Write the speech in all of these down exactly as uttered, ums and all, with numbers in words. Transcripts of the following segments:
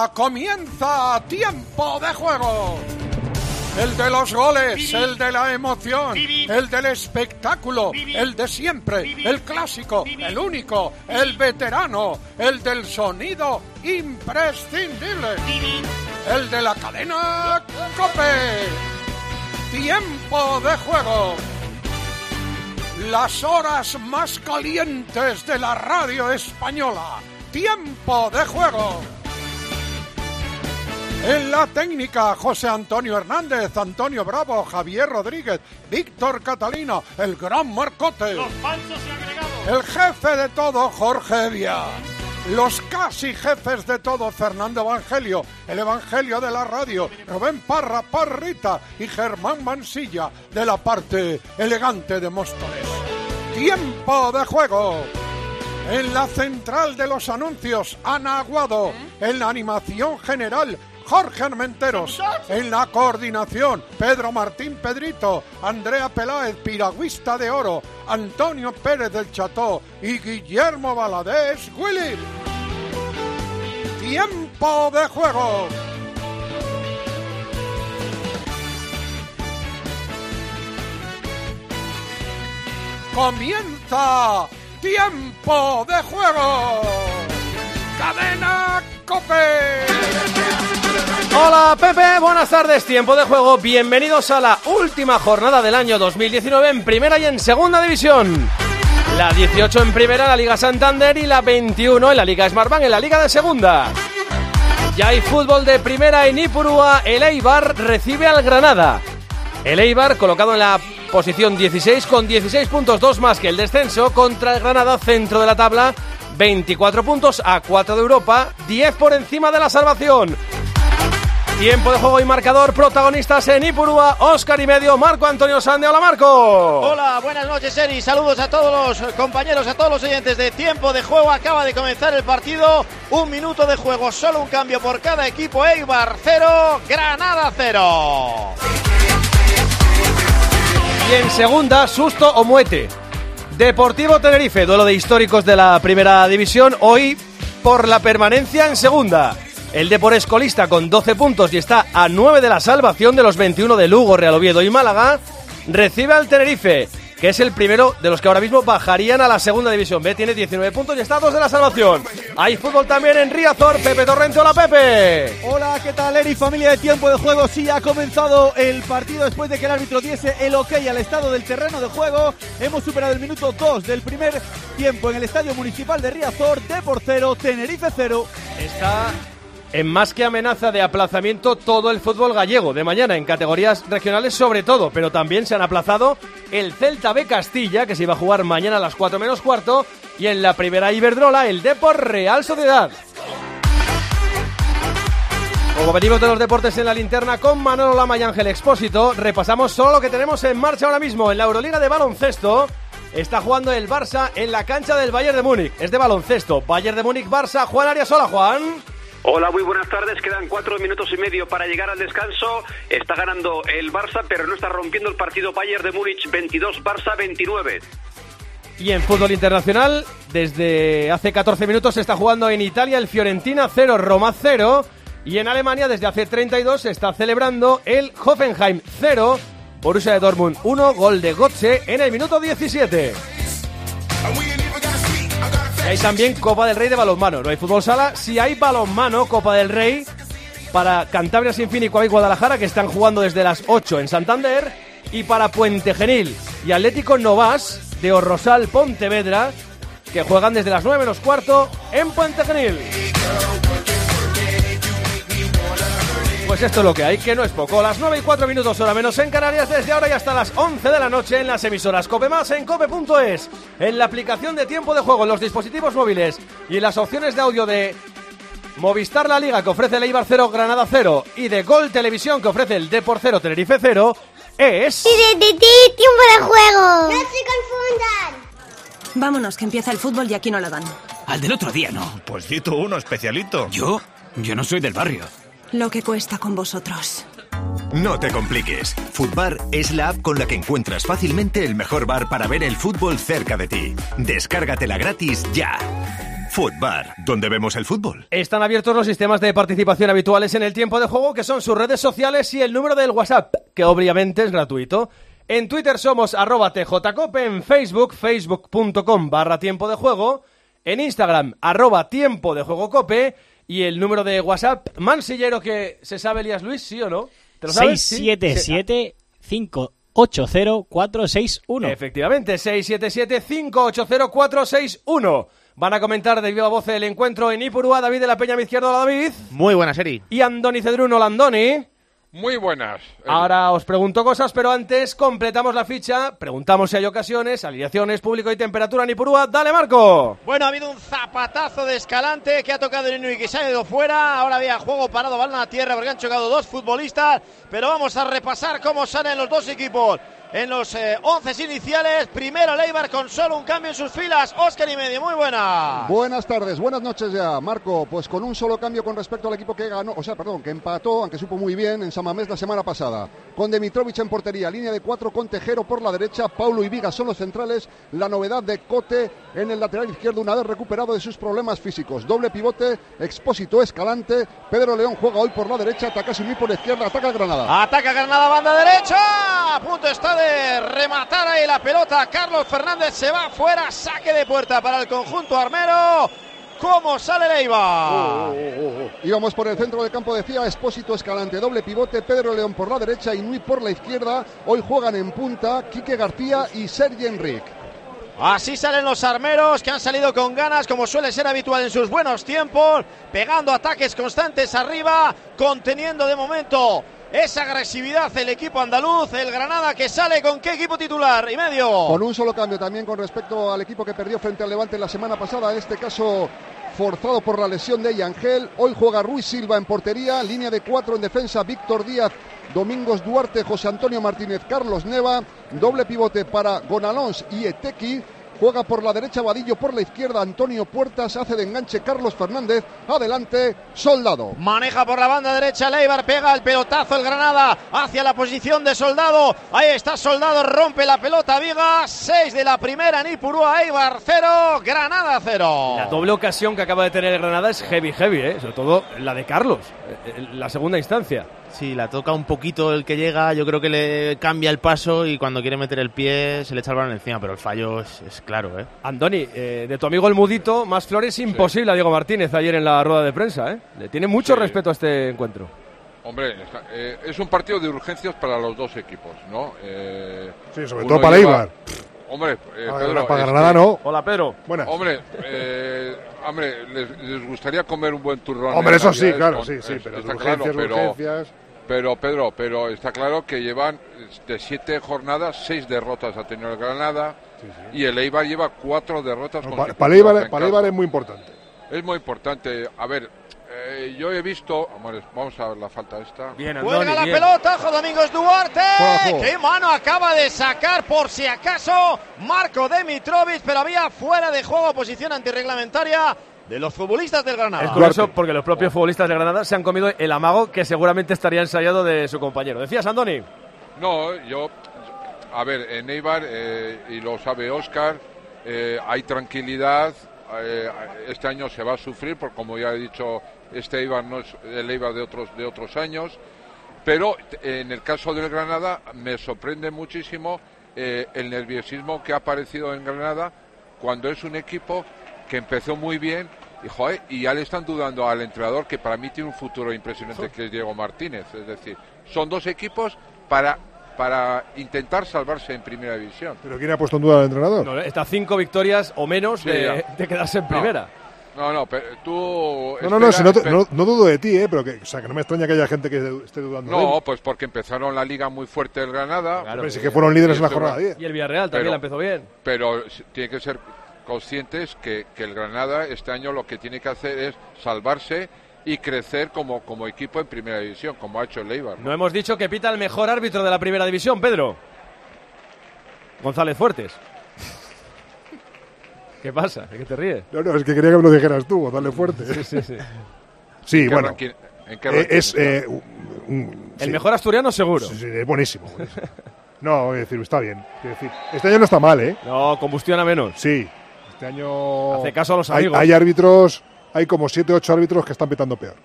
Ya comienza Tiempo de Juego. El de los goles, el de la emoción, el del espectáculo, el de siempre, el clásico, el único, el veterano, el del sonido imprescindible, el de la cadena COPE. Tiempo de Juego. Las horas más calientes de la radio española. Tiempo de Juego. En la técnica, José Antonio Hernández, Antonio Bravo, Javier Rodríguez, Víctor Catalina, el gran Marcote. Los panchos y agregados. El jefe de todo, Jorge Evia. Los casi jefes de todo, Fernando Evangelio, el Evangelio de la radio, Rubén Parra, Parrita y Germán Mansilla, de la parte elegante de Móstoles. Tiempo de Juego. En la central de los anuncios, Ana Aguado. En la animación general, Jorge Armenteros. En la coordinación, Pedro Martín Pedrito, Andrea Peláez, piragüista de oro, Antonio Pérez del Cható y Guillermo Valadez Willy. Tiempo de Juego. Comienza Tiempo de Juego. Cadena COPE. Hola Pepe, buenas tardes, Tiempo de Juego. Bienvenidos a la última jornada del año dos mil diecinueve en Primera y en Segunda División. La dieciocho en Primera, la Liga Santander, y la veintiuno en la Liga Smartbank, en la Liga de Segunda. Ya hay fútbol de Primera en Ipurúa. El Eibar recibe al Granada. El Eibar colocado en la posición dieciséis con dieciséis puntos, dos más que el descenso, contra el Granada, centro de la tabla, veinticuatro puntos a cuatro de Europa, diez por encima de la salvación. Tiempo de Juego y marcador, protagonistas en Ipurúa, Óscar y medio, Marco Antonio Sande. Hola Marco. Hola, buenas noches Eri, saludos a todos los compañeros, a todos los oyentes de Tiempo de Juego. Acaba de comenzar el partido, un minuto de juego, solo un cambio por cada equipo. Eibar cero, Granada cero. Y en Segunda, susto o muete. Deportivo Tenerife, duelo de históricos de la Primera División, hoy por la permanencia en Segunda. El Depor es colista con doce puntos y está a nueve de la salvación de los veintiuno de Lugo, Real Oviedo y Málaga. Recibe al Tenerife, que es el primero de los que ahora mismo bajarían a la Segunda División B. Tiene diecinueve puntos y está a dos de la salvación. Hay fútbol también en Riazor. Pepe Torrente, hola Pepe. Hola, ¿qué tal Eri? Familia de Tiempo de Juego. Sí, ha comenzado el partido después de que el árbitro diese el ok al estado del terreno de juego. Hemos superado el minuto dos del primer tiempo en el Estadio Municipal de Riazor. Depor cero, Tenerife cero. Está en más que amenaza de aplazamiento todo el fútbol gallego de mañana, en categorías regionales sobre todo, pero también se han aplazado el Celta B Castilla, que se iba a jugar mañana a las cuatro menos cuarto, y en la primera Iberdrola el Depor Real Sociedad. Como venimos de los deportes en la linterna con Manolo Lama y Ángel Expósito, repasamos solo lo que tenemos en marcha ahora mismo. En la Euroliga de baloncesto está jugando el Barça en la cancha del Bayern de Múnich. Es de baloncesto, Bayern de Múnich-Barça. Juan Arias, hola Juan. Hola, muy buenas tardes. Quedan cuatro minutos y medio para llegar al descanso. Está ganando el Barça, pero no está rompiendo el partido. Bayern de Múnich veintidós, Barça veintinueve. Y en fútbol internacional, desde hace catorce minutos se está jugando en Italia el Fiorentina cero, Roma cero. Y en Alemania, desde hace treinta y dos, se está celebrando el Hoffenheim cero, Borussia de Dortmund uno, gol de Götze en el minuto diecisiete. Y hay también Copa del Rey de balonmano. No hay fútbol sala, sí hay balonmano, Copa del Rey, para Cantabria Sinfín y Guadalajara, que están jugando desde las ocho en Santander, y para Puente Genil y Atlético Novas de Orrosal Pontevedra, que juegan desde las nueve menos cuarto en Puente Genil. Pues esto es lo que hay, que no es poco. Las nueve y cuatro minutos, hora menos en Canarias, desde ahora y hasta las once de la noche en las emisoras COPE más, en cope punto es, en la aplicación de Tiempo de Juego, en los dispositivos móviles y en las opciones de audio de Movistar La Liga, que ofrece el Eibar cero, Granada cero, y de Gol Televisión, que ofrece el Depor cero, Tenerife cero, es... ¡Y de ti, Tiempo de Juego! ¡No se confundan! Vámonos, que empieza el fútbol y aquí no la dan. Al del otro día, no. Pues di tú uno especialito. ¿Yo? Yo no soy del barrio. Lo que cuesta con vosotros. No te compliques. Futbar es la app con la que encuentras fácilmente el mejor bar para ver el fútbol cerca de ti. Descárgatela gratis ya. Futbar, donde vemos el fútbol. Están abiertos los sistemas de participación habituales en el tiempo de juego, que son sus redes sociales y el número del WhatsApp, que obviamente es gratuito. En Twitter somos arroba tjcope, en Facebook, facebook.com barra tiempo de juego, en Instagram, arroba tiempo de juego cope, y el número de WhatsApp mansillero que se sabe, Elías Luis, ¿sí o no? ¿Te lo sabes? seis siete siete cinco ocho cero cuatro seis uno. Efectivamente, seis siete siete cinco ocho cero cuatro seis uno. Van a comentar de viva voz el encuentro en Ipurúa David de la Peña, mi izquierdo. Hola, David. Muy buenas, Eri. Y Andoni Cedrún. Hola, Andoni. Muy buenas. Ahora os pregunto cosas, pero antes completamos la ficha. Preguntamos si hay ocasiones, alineaciones, público y temperatura en Ipurúa. ¡Dale, Marco! Bueno, ha habido un zapatazo de Escalante que ha tocado el Inui, que se ha ido fuera. Ahora había juego parado, balón a tierra, porque han chocado dos futbolistas. Pero vamos a repasar cómo salen los dos equipos en los eh, once iniciales. Primero Leibar con solo un cambio en sus filas. Óscar y medio, muy buenas. Buenas tardes, buenas noches ya, Marco. Pues con un solo cambio con respecto al equipo que ganó, o sea, perdón, que empató, aunque supo muy bien en San Mamés la semana pasada. Con Demitrovic en portería, línea de cuatro con Tejero por la derecha, Paulo y Viga son los centrales. La novedad de Cote en el lateral izquierdo una vez recuperado de sus problemas físicos. Doble pivote, Expósito, Escalante. Pedro León juega hoy por la derecha, Takasumi por la izquierda, ataca el Granada. Ataca Granada, banda derecha. A punto está de rematar ahí la pelota. Carlos Fernández se va fuera, saque de puerta para el conjunto armero. ¿Cómo sale Leibar? Oh, oh, oh, oh. Íbamos por el centro del campo, decía Expósito, Escalante, doble pivote, Pedro León por la derecha y Nui por la izquierda. Hoy juegan en punta Quique García y Sergi Enric. Así salen los armeros, que han salido con ganas, como suele ser habitual en sus buenos tiempos, pegando ataques constantes arriba, conteniendo de momento esa agresividad el equipo andaluz. El Granada, que sale con qué equipo titular y medio. Con un solo cambio también con respecto al equipo que perdió frente al Levante la semana pasada, en este caso forzado por la lesión de Yangel. Hoy juega Ruiz Silva en portería, línea de cuatro en defensa, Víctor Díaz, Domingos Duarte, José Antonio Martínez, Carlos Neva, doble pivote para Gonalons y Etequi. Juega por la derecha Vadillo, por la izquierda Antonio Puertas, hace de enganche Carlos Fernández, adelante Soldado. Maneja por la banda derecha Leibar, pega el pelotazo el Granada hacia la posición de Soldado. Ahí está Soldado, rompe la pelota Viga. seis de la primera en Ipurúa, Eibar cero, Granada cero. La doble ocasión que acaba de tener el Granada es heavy, heavy, ¿eh? Sobre todo la de Carlos, la segunda instancia. Sí, la toca un poquito el que llega, yo creo que le cambia el paso y cuando quiere meter el pie se le echa el balón encima, pero el fallo es, es claro, ¿eh? Andoni, eh, de tu amigo el Mudito, más flores imposible sí. a Diego Martínez ayer en la rueda de prensa, ¿eh? Le tiene mucho sí. respeto a este encuentro. Hombre, está, eh, es un partido de urgencias para los dos equipos, ¿no? Eh, sí, sobre todo para Eibar. Hombre, eh, ah, Pedro, para Granada este, no. Hola, Pedro. Buenas. Hombre, eh, hombre les, les gustaría comer un buen turrón. Hombre, eso sí, claro, con, sí, sí, pero está urgencias, claro, pero, urgencias. Pero, Pedro, pero está claro que llevan de siete jornadas, seis derrotas ha tenido el Granada sí, sí. y el Eibar lleva cuatro derrotas. No, para para Eibar, para Eibar es muy importante. Es muy importante. A ver, eh, yo he visto... Amores, vamos a ver la falta esta. Bien, Andoni, Juega la bien. pelota, ojo Domingos Duarte. Ojo. ¡Qué mano acaba de sacar por si acaso Marco Demitrovic! Pero había fuera de juego, posición antirreglamentaria de los futbolistas del Granada. Es curioso porque los propios futbolistas del Granada se han comido el amago que seguramente estaría ensayado de su compañero. ¿Decías, Andoni? No, yo... A ver, en Eibar, eh, y lo sabe Óscar, eh, hay tranquilidad. Eh, este año se va a sufrir, porque como ya he dicho, este Eibar no es el Eibar de otros, de otros años. Pero en el caso del Granada me sorprende muchísimo eh, el nerviosismo que ha aparecido en Granada cuando es un equipo que empezó muy bien y, joder, y ya le están dudando al entrenador, que para mí tiene un futuro impresionante, que es Diego Martínez. Es decir, son dos equipos para, para intentar salvarse en primera división. ¿Pero quién ha puesto en duda al entrenador? No, está cinco victorias o menos sí, de, de quedarse en primera. No, no, no pero tú... No, no, no, si no, te, no, no dudo de ti, ¿eh? Pero que, o sea, que no me extraña que haya gente que esté dudando. No, de él. Pues porque empezaron la liga muy fuerte el Granada. Claro, pero sí que fueron líderes en la jornada diez. Y el Villarreal también pero, la empezó bien. Pero tiene que ser conscientes que, que el Granada este año lo que tiene que hacer es salvarse y crecer como, como equipo en primera división, como ha hecho el Eibar. No, no hemos dicho que pita el mejor árbitro de la primera división, Pedro. González Fuertes. ¿Qué pasa? ¿De qué te ríes? No, no, es que quería que me lo dijeras tú, González Fuertes. Sí, sí, sí. Sí, bueno. Ranking, ¿En qué ranking es eh, un, el sí. mejor asturiano seguro. Sí, sí, es buenísimo. buenísimo. No, es decir, está bien. Es decir, este año no está mal, ¿eh? No, combustiona menos. Sí. Este año hace caso a los hay, amigos. hay árbitros, hay como siete, ocho árbitros que están pitando peor.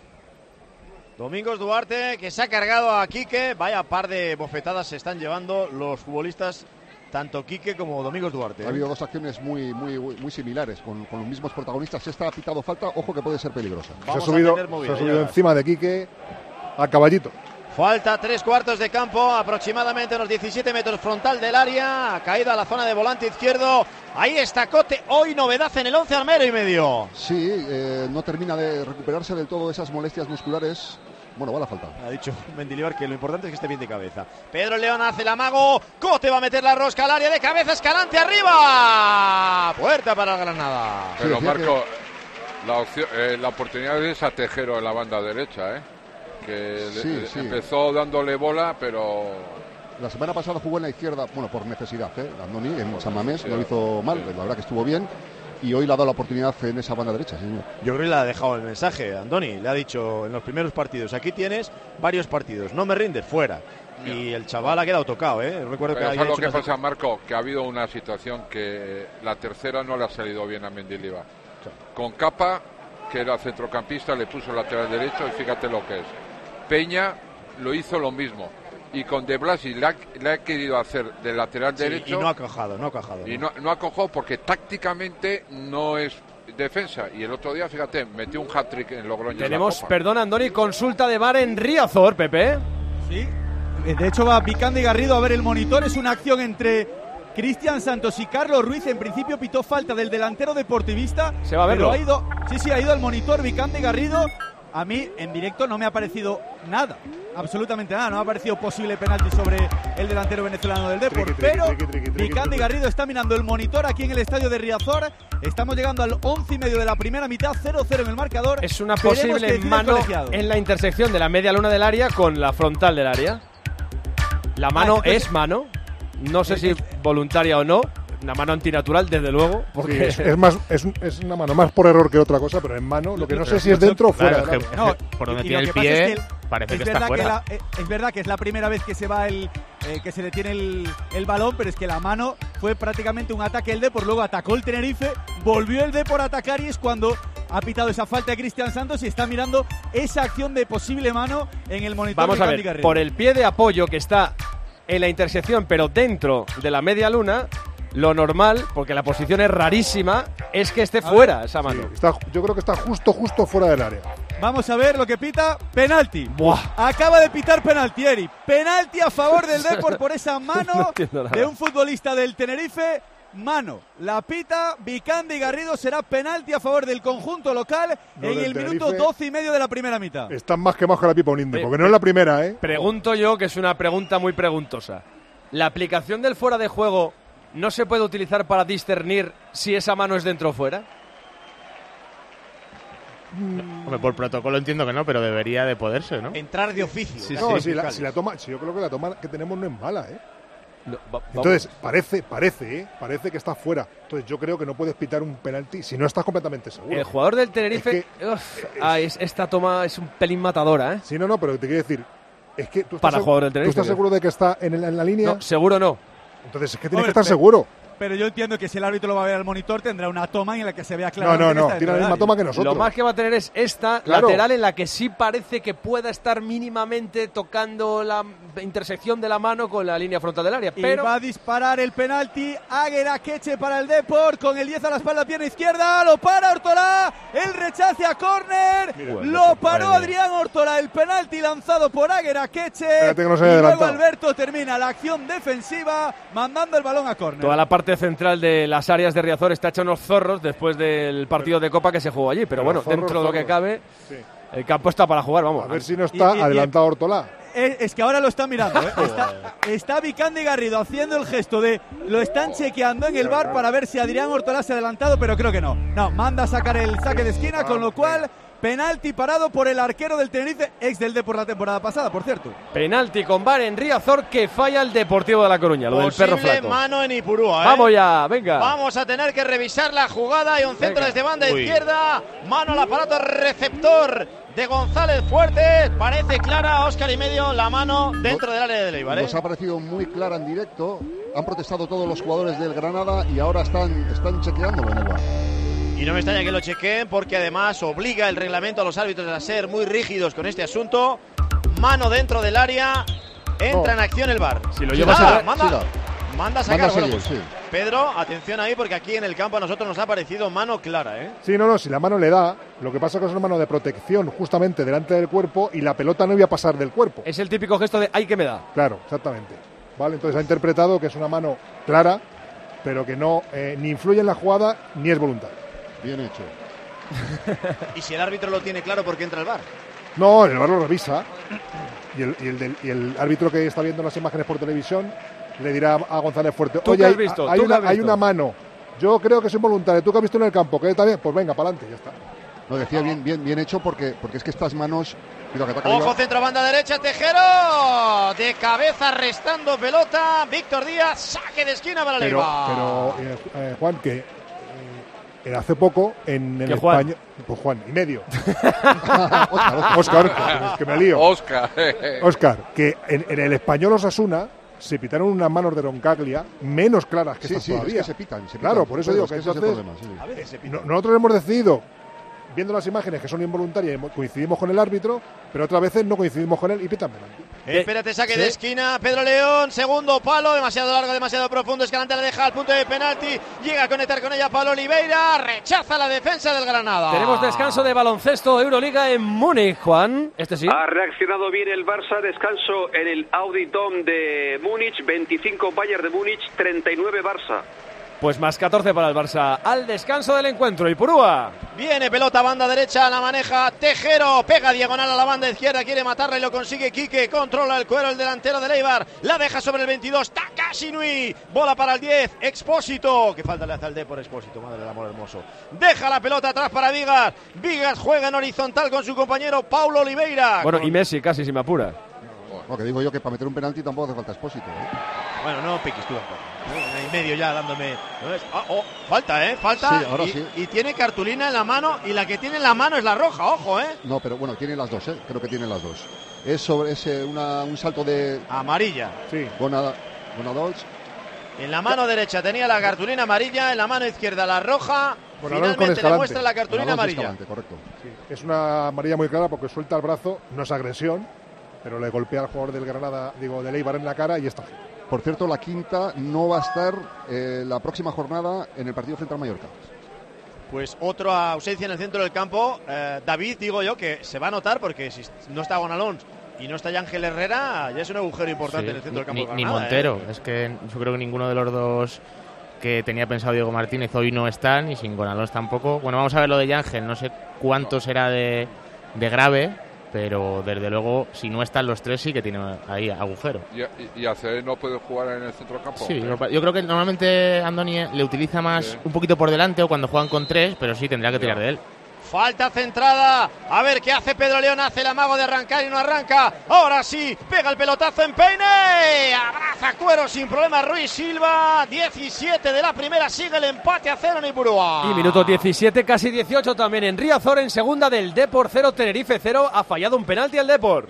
Domingos Duarte, que se ha cargado a Quique. Vaya par de bofetadas se están llevando los futbolistas, tanto Quique como Domingos Duarte. ¿eh? Ha habido dos acciones muy muy muy similares, con, con los mismos protagonistas. Esta ha pitado falta, ojo que puede ser peligrosa. Se ha subido, se ha subido encima de Quique a caballito. Falta tres cuartos de campo, aproximadamente unos diecisiete metros frontal del área. Ha caído a la zona de volante izquierdo. Ahí está Cote, hoy novedad en el once armero y medio. Sí, eh, no termina de recuperarse del todo esas molestias musculares. Bueno, va la falta. Ha dicho Mendilibar que lo importante es que esté bien de cabeza. Pedro León hace el amago. Cote va a meter la rosca al área de cabeza. Escalante arriba. Puerta para el Granada. Pero Marco, la, opción, eh, la oportunidad es a Tejero en la banda derecha, ¿eh? Que sí, le, sí. empezó dándole bola, pero... La semana pasada jugó en la izquierda, bueno, por necesidad, ¿eh? Andoni en San Mamés, sí, no lo hizo mal, la verdad que estuvo bien. Y hoy le ha dado la oportunidad en esa banda derecha, señor. Yo creo que le ha dejado el mensaje, Andoni. Le ha dicho en los primeros partidos, aquí tienes varios partidos, no me rindes, fuera. Mira. Y el chaval ha quedado tocado, ¿eh? Recuerdo Pero que ¿sabes lo que unas... pasa, Marco? Que ha habido una situación que la tercera no le ha salido bien a Mendilibar. Con Capa, que era centrocampista, le puso lateral derecho y fíjate lo que es. Peña lo hizo lo mismo. Y con De Blasi le ha, le ha querido hacer de lateral sí, derecho. Y no ha cojado, no ha cojado. Y no, no ha cojado porque tácticamente no es defensa. Y el otro día, fíjate, metió un hat-trick en Logroño. Tenemos, perdón, Andoni, consulta de V A R en Riazor, Pepe. Sí, de hecho va Vicandi Garrido a ver el monitor. Es una acción entre Cristian Santos y Carlos Ruiz. En principio pitó falta del delantero deportivista. Se va a verlo. Pero ha ido, sí, sí, ha ido al monitor Vicandi Garrido. A mí, en directo, no me ha parecido nada, absolutamente nada. No me ha parecido posible penalti sobre el delantero venezolano del Depor. Pero Vicandi Garrido está mirando el monitor aquí en el estadio de Riazor. Estamos llegando al once y medio de la primera mitad, cero cero en el marcador. Es una posible mano en la intersección de la media luna del área con la frontal del área. La mano ah, es mano, no sé si voluntaria o no. Una mano antinatural, desde luego. Porque sí, es, es, más, es, es una mano más por error que otra cosa, pero en mano, lo que no sé si es dentro o fuera. Claro, es que, no, por donde tiene el pie, es que el, parece es que está fuera. Que la, es verdad que es la primera vez que se va el eh, que se detiene el, el balón, pero es que la mano fue prácticamente un ataque del Depor. Luego atacó el Tenerife, volvió el Depor a atacar y es cuando ha pitado esa falta de Cristian Santos y está mirando esa acción de posible mano en el monitor. Vamos a ver, Garrido. Por el pie de apoyo que está en la intersección, pero dentro de la media luna. Lo normal, porque la posición es rarísima, es que esté fuera esa mano. Sí, está, yo creo que está justo, justo fuera del área. Vamos a ver lo que pita. Penalti. Buah. Acaba de pitar penalti, Eri. Penalti a favor del Depor por esa mano no de un futbolista del Tenerife. Mano. La pita Vicandi Garrido. Será penalti a favor del conjunto local no, en el Tenerife, minuto doce y medio de la primera mitad. Están más quemados que la pipa un indio, porque no es la primera, ¿eh? Pregunto yo, que es una pregunta muy preguntosa. ¿La aplicación del fuera de juego no se puede utilizar para discernir si esa mano es dentro o fuera? No, hombre, por protocolo entiendo que no, pero debería de poderse, ¿no? Entrar de oficio. Sí, no, si la, si la toma, si yo creo que la toma que tenemos no es mala, ¿eh? No, va, Entonces, parece, parece, ¿eh? Parece que está fuera. Entonces yo creo que no puedes pitar un penalti si no estás completamente seguro. El jugador del Tenerife, es que, uf, es, ah, es, esta toma es un pelín matadora, ¿eh? Sí, no, no, pero te quiero decir, es que tú estás, Para jugador del Tenerife, ¿tú estás seguro de que está en, el, en la línea? No, seguro no. Entonces es que tiene Hombre, que estar pero, seguro. Pero yo entiendo que si el árbitro lo va a ver al monitor, tendrá una toma en la que se vea claramente. No, no, no, tiene la misma toma que nosotros. Lo más que va a tener es esta claro. lateral en la que sí parece que pueda estar mínimamente tocando la intersección de la mano con la línea frontal del área. Pero y va a disparar el penalti. Águeda Queche para el Depor con el diez a la espalda, pierna izquierda. Lo para Ortolá. El rechace a córner. Lo paró Adrián Ortolá. El penalti lanzado por Águeda Queche. Que no se y luego adelantado. Alberto termina la acción defensiva mandando el balón a córner. Toda la parte central de las áreas de Riazor está hecha unos zorros después del partido de Copa que se jugó allí, pero, pero bueno, zorros, dentro de lo que cabe, sí. el campo está para jugar, vamos. A ver si no está y, y, adelantado y, Ortolá. Es, es que ahora lo está mirando, ¿eh? está, está Vicandi Garrido haciendo el gesto de lo están chequeando en el V A R para ver si Adrián Ortolá se ha adelantado, pero creo que no. No, manda a sacar el saque de esquina, con lo cual penalti parado por el arquero del Tenerife, ex del Depor la temporada pasada, por cierto. Penalti con V A R en Riazor que falla el Deportivo de La Coruña, lo del perro flaco. Mano en Ipurúa, ¿eh? Vamos ya, venga. Vamos a tener que revisar la jugada y un centro venga. Desde banda Uy. Izquierda. Mano al aparato receptor de González Fuertes. Parece clara, Óscar y medio, la mano dentro del área de Leibar, ¿eh? Nos ha parecido muy clara en directo. han protestado todos los jugadores del Granada y ahora están, están chequeándolo en el bar. Y no me extraña que lo chequeen porque además obliga el reglamento a los árbitros a ser muy rígidos con este asunto. Mano dentro del área, entra no. en acción el bar. Si lo llevas a... manda, sí, manda a sacar. Manda Bueno, seguir, pues, sí. Pedro, atención ahí porque aquí en el campo a nosotros nos ha parecido mano clara, ¿eh? Sí, no, no, si la mano le da, lo que pasa es que es una mano de protección justamente delante del cuerpo y la pelota no iba a pasar del cuerpo. Es el típico gesto de ¡ay, que me da! Claro, exactamente. Vale, entonces ha interpretado que es una mano clara, pero que no eh, ni influye en la jugada ni es voluntaria. Bien hecho. Y si el árbitro lo tiene claro, ¿por qué entra el bar? No, el bar lo revisa y el, y, el del, y el árbitro que está viendo las imágenes por televisión le dirá a González Fuerte, ¿Tú oye, qué has hay, visto? hay, ¿Tú una, qué has hay visto? una mano, yo creo que es involuntaria, ¿tú qué has visto en el campo? ¿Que está bien? Pues venga, para adelante, ya está. Lo decía bien, bien, bien hecho porque, porque es que estas manos... Cuidado, que ataca Ojo, arriba. centro, banda derecha, Tejero. De cabeza, restando pelota. Víctor Díaz, saque de esquina para Pero, Leibar. pero eh, eh, Juan, que eh, hace poco en el ¿Qué Juan? español... Pues Juan, y medio. Oscar, Oscar. Oscar, que, que me lío. Oscar. Oscar, que en, en el español Osasuna se pitaron unas manos de Roncaglia menos claras que Sí, estas sí, es todavía. que se pitan, se pitan. Claro, por eso digo Es que ese es el entonces problema, sí. A veces se pita. no- nosotros hemos decidido, viendo las imágenes que son involuntarias, y coincidimos con el árbitro, pero otras veces no coincidimos con él y pitan penalti. Espérate, saque Sí. de esquina, Pedro León, segundo palo, demasiado largo, demasiado profundo, Escalante la deja al punto de penalti, llega a conectar con ella Pablo Oliveira, rechaza la defensa del Granada. Tenemos descanso de baloncesto Euroliga en Múnich, Juan. Este sí. Ha reaccionado bien el Barça, descanso en el Audi Dome de Múnich, veinticinco Bayern de Múnich, treinta y nueve Barça. Pues más catorce para el Barça. Al descanso del encuentro. Ipurúa. Viene pelota, banda derecha, la maneja Tejero, pega diagonal a la banda izquierda, quiere matarla y lo consigue Quique, controla el cuero el delantero de Leibar, la deja sobre el veintidós, Takashi Nui, bola para el diez, Expósito, que falta le hace al D por Expósito, madre del amor hermoso, deja la pelota atrás para Vigas, Vigas juega en horizontal con su compañero Paulo Oliveira. Bueno, con... y Messi casi si me apura. No, que digo yo que para meter un penalti tampoco hace falta Expósito, ¿eh? Bueno, no piques tú tampoco. En medio ya dándome. ¿No ves? Ah, oh, falta, ¿eh? Falta. Sí, ahora y, sí. y tiene cartulina en la mano y la que tiene en la mano es la roja, ojo, ¿eh? No, pero bueno, tiene las dos, ¿eh? Creo que tiene las dos. Es sobre ese, una, un salto de... Amarilla. Sí. Bonadols. En la mano derecha tenía la cartulina amarilla, en la mano izquierda la roja. Bonadols con Finalmente le Escalante. muestra la cartulina Bonadols amarilla. Escalante, correcto. Sí, es una amarilla muy clara porque suelta el brazo, no es agresión, pero le golpea al jugador del Granada, digo, del Eibar en la cara y está. Por cierto, la quinta no va a estar eh, la próxima jornada en el partido frente al Mallorca. Pues otra ausencia en el centro del campo. Eh, David, digo yo, que se va a notar porque si no está Gonalons y no está ya Ángel Herrera, ya es un agujero importante Sí, en el centro del campo. Ni, de ni Granada, Montero. ¿eh? Es que yo creo que ninguno de los dos que tenía pensado Diego Martínez hoy no están y sin Gonalons tampoco. Bueno, vamos a ver lo de Ángel. No sé cuánto será de, de grave, pero desde luego si no están los tres sí que tiene ahí agujero. ¿Y, y, y Aceré no puede jugar en el centro campo? Sí, yo, yo creo que normalmente Andoni le utiliza más Sí. un poquito por delante o cuando juegan con tres, pero sí tendría que tirar de él. Falta centrada. A ver qué hace Pedro León. Hace el amago de arrancar y no arranca. Ahora sí. Pega el pelotazo en Peine. Abraza cuero sin problema Ruiz Silva. diecisiete de la primera. Sigue el empate a cero en Ipurúa. Y minuto diecisiete, casi dieciocho también en Riazor, en segunda del Depor cero, Tenerife cero. Ha fallado un penalti al Depor.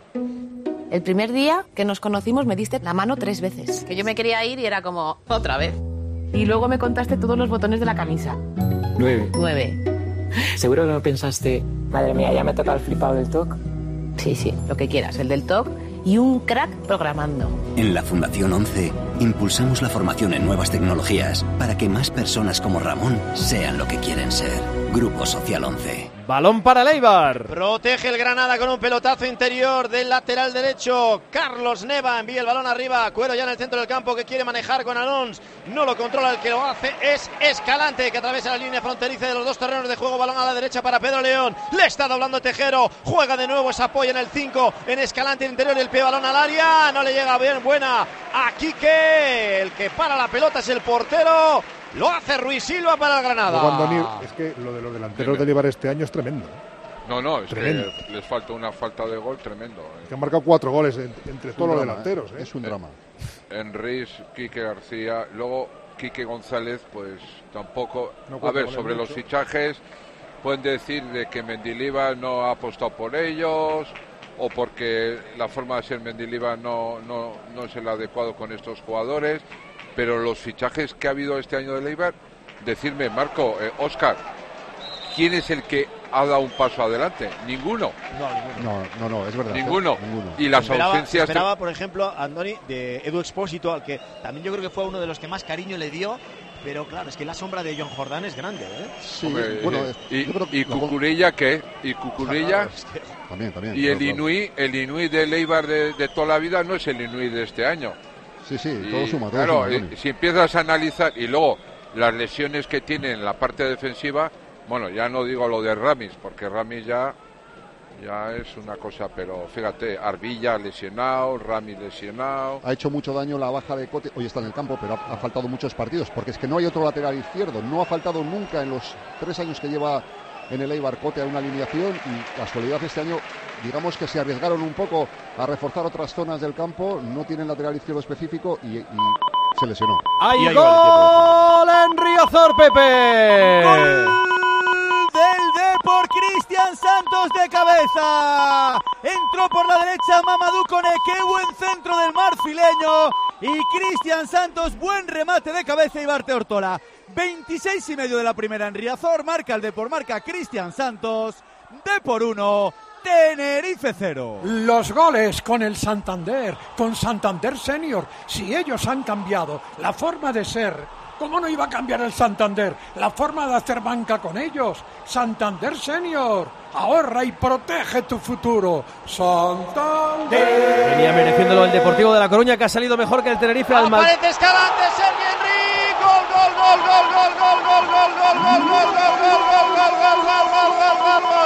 El primer día que nos conocimos me diste la mano tres veces. Que yo me quería ir y era como, otra vez. Y luego me contaste todos los botones de la camisa. Nueve. Nueve. ¿Seguro que no pensaste, madre mía, ya me toca el flipado del T O C? Sí, sí, lo que quieras. El del T O C y un crack programando. En la Fundación once impulsamos la formación en nuevas tecnologías para que más personas como Ramón sean lo que quieren ser. Grupo Social once. Balón para Leibar. Protege el Granada con un pelotazo interior del lateral derecho. Carlos Neva envía el balón arriba. Cuero ya en el centro del campo que quiere manejar con Alons. No lo controla, el que lo hace es Escalante, que atraviesa la línea fronteriza de los dos terrenos de juego. Balón a la derecha para Pedro León. Le está doblando Tejero. Juega de nuevo, esa apoya en el cinco. En Escalante interior, el pie, balón al área. No le llega bien, buena a Quique. El que para la pelota es el portero. Lo hace Ruiz Silva para el Granada. Luego Andoni, es que lo de los delanteros del Eibar este año es tremendo. ¿eh? No, no, es Tremendo. que les falta una falta de gol tremendo. ¿eh? Que han marcado cuatro goles en- entre todos los drama, delanteros. ¿eh? Es un drama. Enrique, Quique García, luego Quique González, pues tampoco. No A cuenta ver, con él sobre los mucho. fichajes, pueden decir de que Mendilibar no ha apostado por ellos o porque la forma de ser Mendilibar no, no, no es el adecuado con estos jugadores. pero los fichajes que ha habido este año de Eibar, decirme, Marco, eh, Óscar, ¿quién es el que ha dado un paso adelante? Ninguno. No, no, no, es verdad. Ninguno. Ninguno. Y las esperaba, ausencias... Esperaba, por ejemplo, Andoni, de Edu Expósito, al que también yo creo que fue uno de los que más cariño le dio, pero claro, es que la sombra de John Jordán es grande, ¿eh? Sí, Hombre, bueno, eh, y, y, y Cucurella, ¿qué? Y Cucurella... Ah, es que... También, también. Y claro, el claro. Inui, el Inui del Eibar de, de toda la vida no es el Inui de este año. Sí, sí, y, todo suma, todo claro, suma. eh, si empiezas a analizar, y luego las lesiones que tiene en la parte defensiva, bueno, ya no digo lo de Ramis, porque Ramis ya, ya es una cosa, pero fíjate, Arbilla lesionado, Ramis lesionado. Ha hecho mucho daño la baja de Cote, hoy está en el campo, pero ha, ha faltado muchos partidos, porque es que no hay otro lateral izquierdo, no ha faltado nunca en los tres años que lleva en el Eibar Cote a una alineación, y casualidad este año, digamos que se arriesgaron un poco a reforzar otras zonas del campo, no tienen lateral izquierdo específico y, y se lesionó. ¡Hay y gol en Riazor, Pepe! ¡Gol del Depor! Cristian Santos de cabeza. Entró por la derecha Mamadou Koné, qué buen centro del marfileño. Y Cristian Santos, buen remate de cabeza y Barte Ortola. veintiséis y medio de la primera en Riazor, marca el Depor, marca Cristian Santos. Depor uno, Tenerife cero. Los goles con el Santander, con Santander Senior. Si ellos han cambiado la forma de ser, ¿cómo no iba a cambiar el Santander la forma de hacer banca con ellos? Santander Senior, ahorra y protege tu futuro. Santander. Venía mereciéndolo el Deportivo de La Coruña, que ha salido mejor que el Tenerife al mal. Aparece Escalante, Sergi Enric, gol, gol, gol, gol, gol, gol, gol, gol, gol, gol, gol, gol, gol, gol, gol, gol, gol, gol, gol,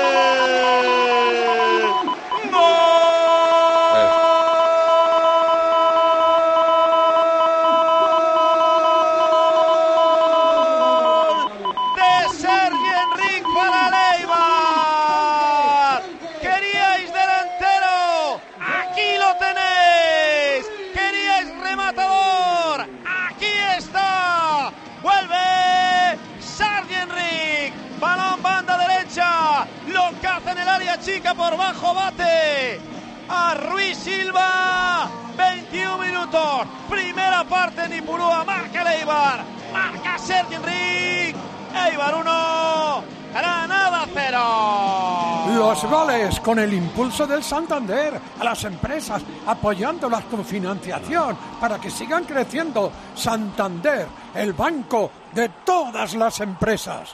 chica por bajo, bate a Ruiz Silva. Veintiún minutos, primera parte en Ipurúa, marca el Eibar, marca Sergi Enric. Eibar uno, Granada cero. Los goles con el impulso del Santander a las empresas, apoyándolas con financiación para que sigan creciendo. Santander, el banco de todas las empresas.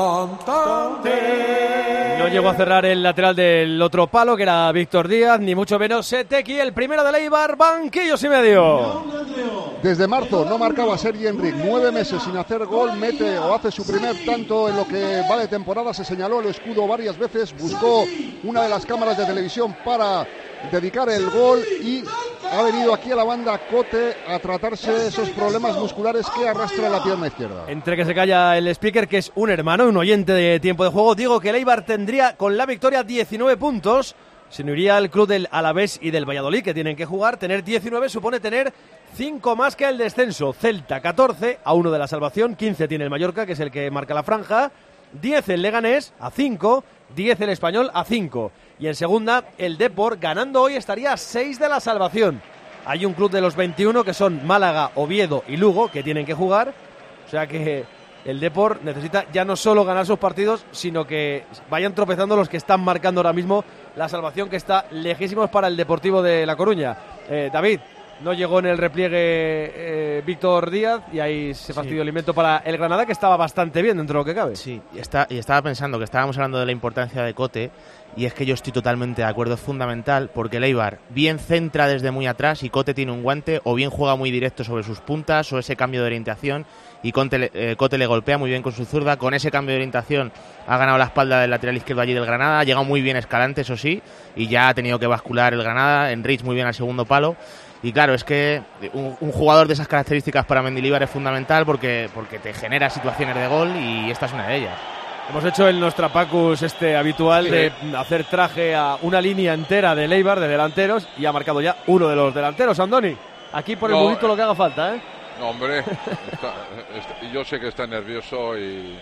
Santander. No llegó a cerrar el lateral del otro palo, que era Víctor Díaz, ni mucho menos Seteki, el primero del Eibar, banquillos y medio. Desde marzo no marcaba Sergi Enric, nueve meses sin hacer gol, mete o hace su primer tanto en lo que va de temporada, se señaló el escudo varias veces, buscó una de las cámaras de televisión para dedicar el gol y ha venido aquí a la banda Cote a tratarse esos problemas musculares que arrastra la pierna izquierda. Entre que se calla el speaker, que es un hermano, un oyente de Tiempo de Juego, digo que el Eibar tendría con la victoria diecinueve puntos, se uniría al club del Alavés y del Valladolid, que tienen que jugar. Tener diecinueve supone tener cinco más que el descenso. Celta catorce, a uno de la salvación, quince tiene el Mallorca, que es el que marca la franja, diez el Leganés a cinco, diez el Español a cinco. Y en segunda, el Depor, ganando hoy, estaría a seis de la salvación. Hay un club de los veintiuno que son Málaga, Oviedo y Lugo, que tienen que jugar. O sea que el Depor necesita ya no solo ganar sus partidos, sino que vayan tropezando los que están marcando ahora mismo la salvación, que está lejísimos para el Deportivo de La Coruña. Eh, David, no llegó en el repliegue eh, Víctor Díaz y ahí se fastidió sí. el invento para el Granada, que estaba bastante bien dentro de lo que cabe. Sí, y, está, y estaba pensando que estábamos hablando de la importancia de Cote, y es que yo estoy totalmente de acuerdo, es fundamental, porque el Eibar bien centra desde muy atrás y Cote tiene un guante, o bien juega muy directo sobre sus puntas, o ese cambio de orientación, y Cote, eh, Cote le golpea muy bien con su zurda. Con ese cambio de orientación ha ganado la espalda del lateral izquierdo allí del Granada, ha llegado muy bien Escalante, eso sí, y ya ha tenido que bascular el Granada, Enrich muy bien al segundo palo. Y claro, es que un, un jugador de esas características para Mendilibar es fundamental porque, porque te genera situaciones de gol, y esta es una de ellas. Hemos hecho el Nostrapacus este habitual Sí. de hacer traje a una línea entera de Eibar de delanteros, y ha marcado ya uno de los delanteros, Andoni. Aquí por el No, bonito lo que haga falta, ¿eh? No, hombre, está, está, yo sé que está nervioso y,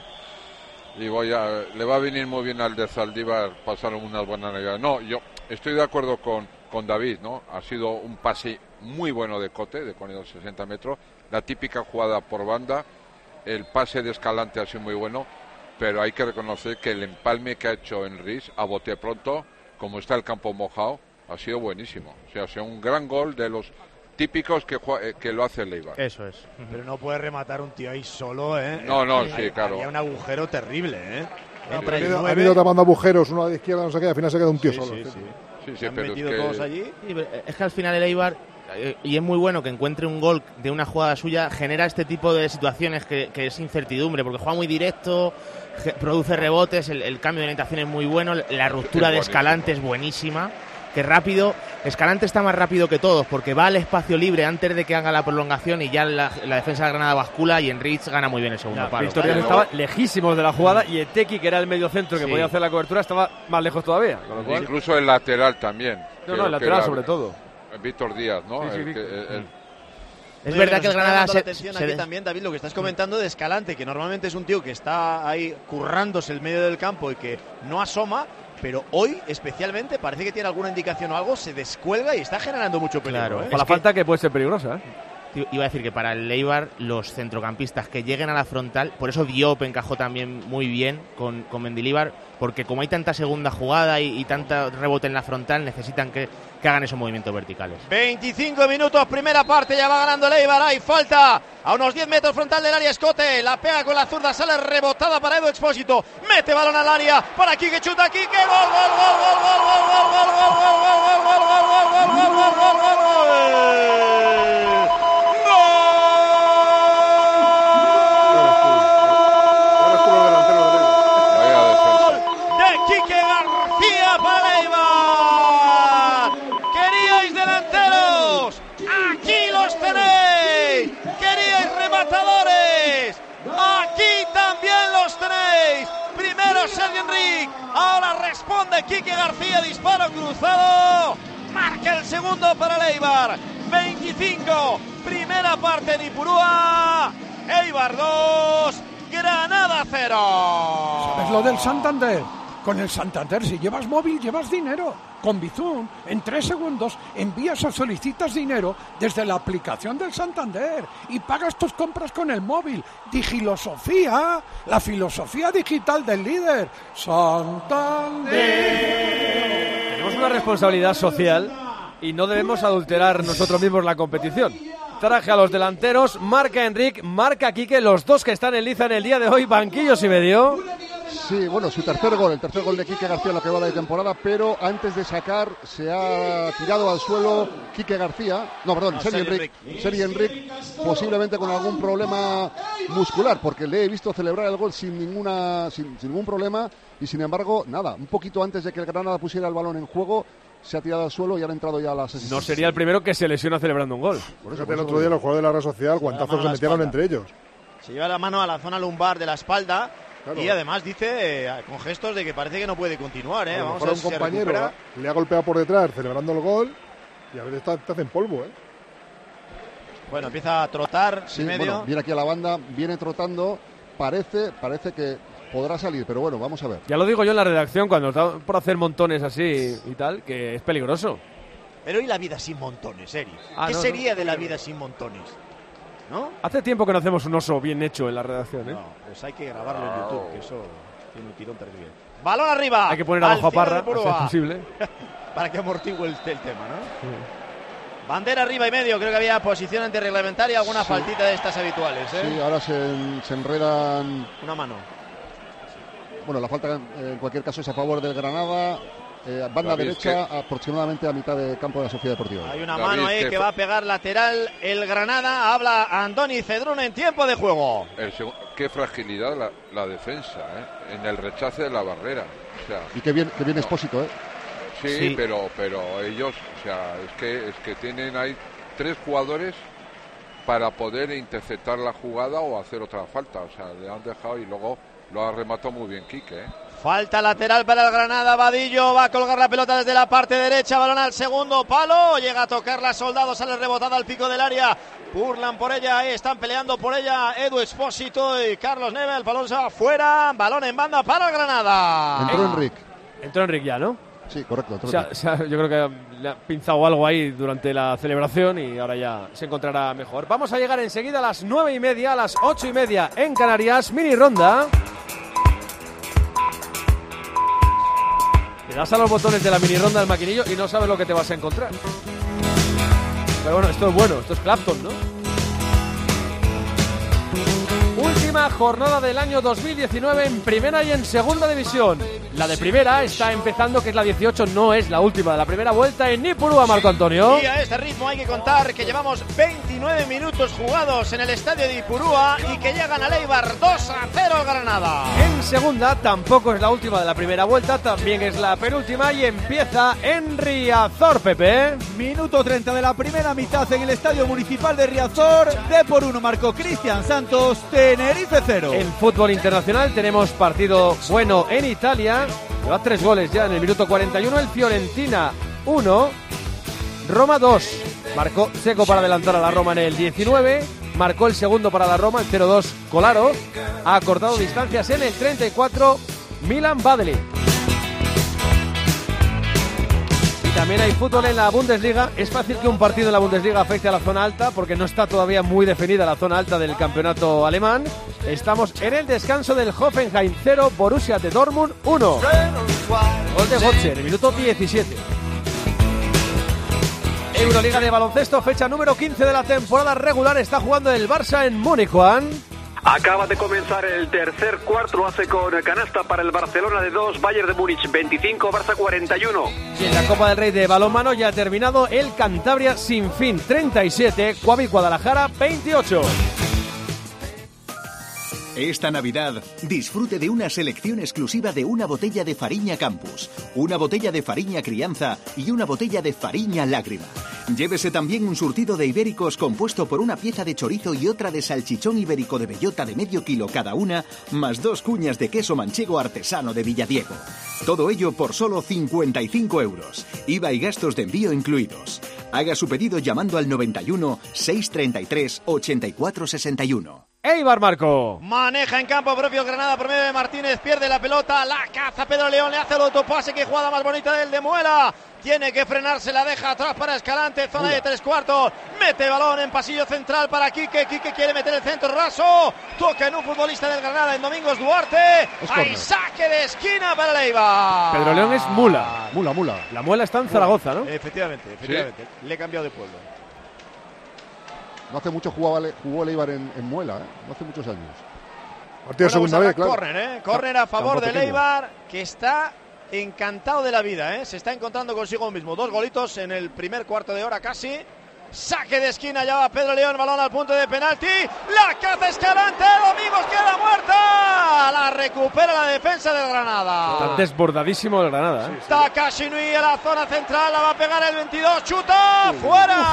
y voy a, le va a venir muy bien al de Zaldívar pasar unas buenas navidades. No, yo estoy de acuerdo con, con David, ¿no? Ha sido un pase muy bueno de Cote, de con los sesenta metros. la típica jugada por banda, el pase de Escalante ha sido muy bueno, pero hay que reconocer que el empalme que ha hecho Enric a bote pronto, como está el campo mojado, ha sido buenísimo. O sea, ha sido un gran gol de los típicos que, que lo hace el Eibar. Eso es. Pero no puede rematar un tío ahí solo, ¿eh? No, no, hay, sí, claro. Había un agujero terrible, ¿eh? No, pero han, ido, han ido tapando agujeros, uno a la izquierda, no sé qué, al final se queda un tío sí, solo. Sí, sí. sí, sí se han pero metido es que... todos allí. Sí, es que al final el Eibar, eh, y es muy bueno que encuentre un gol de una jugada suya, genera este tipo de situaciones que, que es incertidumbre, porque juega muy directo, ge, produce rebotes, el, el cambio de orientación es muy bueno, la ruptura de Escalante es buenísima. Que rápido, Escalante está más rápido que todos porque va al espacio libre antes de que haga la prolongación y ya la, la defensa de Granada bascula y Enric gana muy bien el segundo ya, palo. Víctor Díaz estaba lejísimos de la jugada y Eteki, que era el medio centro que sí. podía hacer la cobertura, estaba más lejos todavía. Con lo cual... Incluso el lateral también. No, no, el lateral sobre todo. Víctor Díaz, ¿no? Sí, sí, el, que, el, el... Es Oye, verdad que el Granada se... la atención se aquí de... también, David, lo que estás comentando de Escalante, que normalmente es un tío que está ahí currándose el medio del campo y que no asoma, pero hoy especialmente parece que tiene alguna indicación o algo, se descuelga y está generando mucho peligro. Claro, ¿eh? con la falta que... que puede ser peligrosa, ¿eh? Iba a decir que para el Eibar los centrocampistas que lleguen a la frontal, por eso Diop encajó también muy bien con, con Mendilibar, porque como hay tanta segunda jugada y, y tanta rebote en la frontal, necesitan que, que hagan esos movimientos verticales. veinticinco minutos, primera parte, ya va ganando el Eibar, hay falta a unos diez metros frontal del área. Escote, la pega con la zurda, sale rebotada para Edu Expósito, mete balón al área, para Quique, chuta Quique, gol, gol, gol, gol, gol, gol, gol, gol, gol, gol, gol, gol, gol, gol, gol, gol, gol, Quique García para Eibar. Queríais delanteros, aquí los tenéis. Queríais rematadores, aquí también los tenéis. Primero Sergi Enric, ahora responde Quique García, disparo cruzado, marca el segundo para el Eibar. veinticinco, primera parte de Ipurúa. Eibar dos, Granada cero. ¿Sabes lo del Santander? Con el Santander, si llevas móvil, llevas dinero. Con Bizum, en tres segundos, envías o solicitas dinero desde la aplicación del Santander y pagas tus compras con el móvil. Digilosofía, la filosofía digital del líder. Santander. Tenemos una responsabilidad social y no debemos adulterar nosotros mismos la competición. Traje a los delanteros, marca Enric, marca Quique, los dos que están en liza en el día de hoy, banquillos y medio. Sí, bueno, su tercer gol, el tercer gol de Quique García en lo que va de temporada, pero antes de sacar se ha tirado al suelo Quique García, no, perdón, no, Sergi Enric, Sergi Enric, posiblemente con algún problema muscular, porque le he visto celebrar el gol sin ninguna, sin, sin ningún problema, y sin embargo, nada, un poquito antes de que el Granada pusiera el balón en juego, se ha tirado al suelo y han entrado ya las No sería el primero que se lesiona celebrando un gol. Por eso, el otro día los jugadores de la Real Sociedad, guantazos se metieron entre ellos. Se lleva la mano a la zona lumbar de la espalda. Claro. Y además dice eh, con gestos de que parece que no puede continuar. ¿eh? A lo Vamos mejor a a un ver compañero si le ha golpeado por detrás celebrando el gol y a veces te, te hacen polvo. ¿eh? Bueno, empieza a trotar. Sí, medio. Bueno, viene aquí a la banda, viene trotando. Parece, parece que podrá salir, pero bueno, vamos a ver. Ya lo digo yo en la redacción cuando está por hacer montones así y tal, que es peligroso. Pero ¿y la vida sin montones, Eric? Ah, ¿Qué no, sería no. de la vida sin montones? ¿No? Hace tiempo que no hacemos un oso bien hecho en la redacción, ¿eh? No, pues hay que grabarlo en YouTube, que eso tiene un tirón terrible. ¡Balón arriba! Hay que poner abajo a Parra, si es posible. Para que amortigue el, el tema, ¿no? Sí. Bandera arriba y medio, creo que había posición antirreglamentaria, alguna sí. faltita de estas habituales, ¿eh? Sí, ahora se, se enredan... Una mano. Bueno, la falta en cualquier caso es a favor del Granada. Eh, banda derecha, que... aproximadamente a mitad de campo de la Sociedad Deportiva. Hay una mano ahí que, que va a pegar lateral el Granada. Habla Andoni Cedrún en tiempo de juego. El seg... Qué fragilidad la, la defensa, ¿eh? En el rechace de la barrera. O sea, y qué bien, qué bien no. Expósito, ¿eh? Sí, sí, pero pero ellos, o sea, es que es que tienen ahí tres jugadores para poder interceptar la jugada o hacer otra falta. O sea, le han dejado y luego lo ha rematado muy bien Quique, ¿eh? Falta lateral para el Granada. Vadillo va a colgar la pelota desde la parte derecha. Balón al segundo palo. Llega a tocar la Soldado. Sale rebotada al pico del área. Burlan por ella. Ahí están peleando por ella Edu Expósito y Carlos Neve. El balón se va fuera. Balón en banda para el Granada. Entró Enric. Entró Enric ya, ¿no? Sí, correcto. O sea, o sea, yo creo que le ha pinzado algo ahí durante la celebración y ahora ya se encontrará mejor. Vamos a llegar enseguida a las nueve y media, a las ocho y media en Canarias, mini ronda. Le das a los botones de la mini ronda del maquinillo y no sabes lo que te vas a encontrar. Pero bueno, esto es bueno, esto es Clapton, ¿no? Última jornada del año dos mil diecinueve en primera y en segunda división. La de primera está empezando, que es la dieciocho, no es la última de la primera vuelta en Ipurúa, Marco Antonio. Y a este ritmo hay que contar que llevamos veintinueve minutos jugados en el estadio de Ipurúa y que llegan a Eibar dos a cero al Granada. En segunda tampoco es la última de la primera vuelta, también es la penúltima y empieza en Riazor, Pepe. Minuto treinta de la primera mitad en el estadio municipal de Riazor. De por uno marcó Cristian Santos, Tenerife cero. En fútbol internacional tenemos partido bueno en Italia. Lleva tres goles ya en el minuto cuarenta y uno. El Fiorentina uno, Roma dos. Marcó Seco para adelantar a la Roma en el diecinueve. Marcó el segundo para la Roma, el cero dos, Colaro. Ha acortado distancias en el treinta y cuatro, Milan Badeli. También hay fútbol en la Bundesliga. Es fácil que un partido en la Bundesliga afecte a la zona alta porque no está todavía muy definida la zona alta del campeonato alemán. Estamos en el descanso del Hoffenheim cero, Borussia de Dortmund uno. Gol de Götze en el minuto diecisiete. Euroliga de baloncesto, fecha número quince de la temporada regular. Está jugando el Barça en Múnich, Juan. Acaba de comenzar el tercer cuarto, lo hace con canasta para el Barcelona de dos, Bayern de Múnich veinticinco, Barça cuarenta y uno. Y en la Copa del Rey de balonmano ya ha terminado el Cantabria sin fin treinta y siete, Coavi Guadalajara veintiocho. Esta Navidad, disfrute de una selección exclusiva de una botella de Fariña Campus, una botella de Fariña Crianza y una botella de Fariña Lágrima. Llévese también un surtido de ibéricos compuesto por una pieza de chorizo y otra de salchichón ibérico de bellota de medio kilo cada una, más dos cuñas de queso manchego artesano de Villadiego. Todo ello por solo cincuenta y cinco euros, I V A y gastos de envío incluidos. Haga su pedido llamando al noventa y uno, seiscientos treinta y tres, ochenta y cuatro sesenta y uno. Eibar, Marco. Maneja en campo propio Granada por medio de Martínez, pierde la pelota, la caza Pedro León, le hace el autopase, que jugada más bonita del de Muela. Tiene que frenarse, la deja atrás para Escalante, zona Ula. de tres cuartos, mete balón en pasillo central para Quique, Quique quiere meter el centro raso, toca en un futbolista del Granada, en Domingos Duarte, hay saque de esquina para el Eibar. Pedro León es Mula. Mula, Mula. La Muela está en Zaragoza, ¿no? Efectivamente, efectivamente, ¿sí? Le he cambiado de pueblo. No hace mucho jugaba, jugó el Eibar en, en Muela, ¿eh? No hace muchos años. Partido bueno, segunda pues vez, claro. Córner, ¿eh? Córner a favor del Eibar, que está encantado de la vida, ¿eh? Se está encontrando consigo mismo. Dos golitos en el primer cuarto de hora casi. Saque de esquina, ya va Pedro León, balón al punto de penalti. La caza Escalante, Domingos queda muerta. La recupera la defensa del Granada. Está desbordadísimo el Granada, ¿eh? Takashi Nui a la zona central, la va a pegar el veintidós, chuta, sí.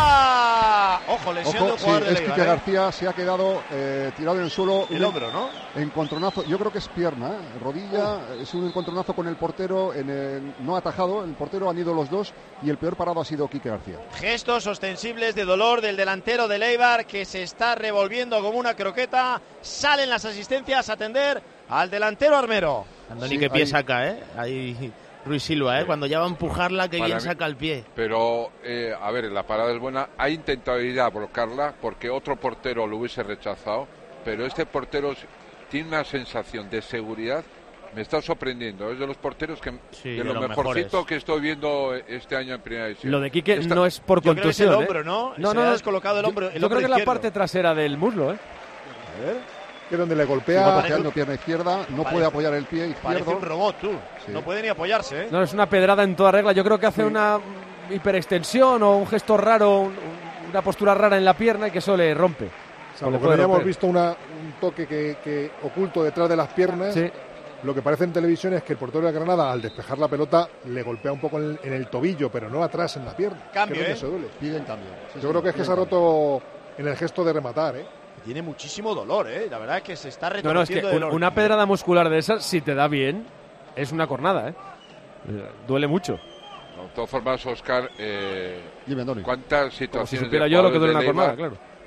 Fuera. Ojo, lesión Ojo, del jugador sí, de es Eibar, Quique ¿eh? García se ha quedado eh, tirado en el suelo. El hombro, ¿no? Encontronazo, yo creo que es pierna, ¿eh? Rodilla, uh. es un encontronazo con el portero, en el, no ha atajado, el portero han ido los dos y el peor parado ha sido Quique García. Gestos ostensibles de dolor del delantero del Eibar, que se está revolviendo como una croqueta. Salen las asistencias a atender al delantero armero. Andoni, Sí, qué pie ahí- saca, ¿eh? Ahí Ruiz Silva, ¿eh? Cuando ya va a empujarla, que Para bien mí- saca el pie. Pero, eh, a ver, la parada es buena. Ha intentado ir a bloquearla porque otro portero lo hubiese rechazado. Pero este portero tiene una sensación de seguridad. Me está sorprendiendo. Es de los porteros que Sí, de de lo los mejorcito mejores. que estoy viendo este año en primera división. Lo de Quique Esta- no es por Yo creo que es el contusión, hombro, ¿eh? ¿no? No, Se no, le ha no. descolocado el hombro, Yo, el yo hombro creo que la izquierdo. parte trasera del muslo, ¿eh? A ver, que es donde le Va golpea. pateando pierna izquierda, no Parece- puede apoyar el pie Parece izquierdo. un robot, tú. Sí. No puede ni apoyarse, ¿eh? No, es una pedrada en toda regla. Yo creo que hace una hiperextensión o un gesto raro, un- una postura rara en la pierna y que eso le rompe. Salvo Le que puede no hayamos romper. visto una, un toque que, que oculto detrás de las piernas. Sí. Lo que parece en televisión es que el portero de Granada, al despejar la pelota, le golpea un poco en el, en el tobillo, pero no atrás en la pierna. Cambio, que es donde ¿eh? se duele. Piden cambio. Sí, Yo sí, creo que es que piden se ha cambio. roto en el gesto de rematar, ¿eh? Tiene muchísimo dolor, ¿eh? La verdad es que se está No, retorciendo no, es que de dolor. una pedrada muscular de esas, si te da bien, es una cornada, ¿eh? Eh, Duele mucho. No, de todas formas, Oscar, eh, Dime, Andoni. ¿cuántas Como si situaciones supiera de yo lo que jugadores duele una del cornada, Eibar claro.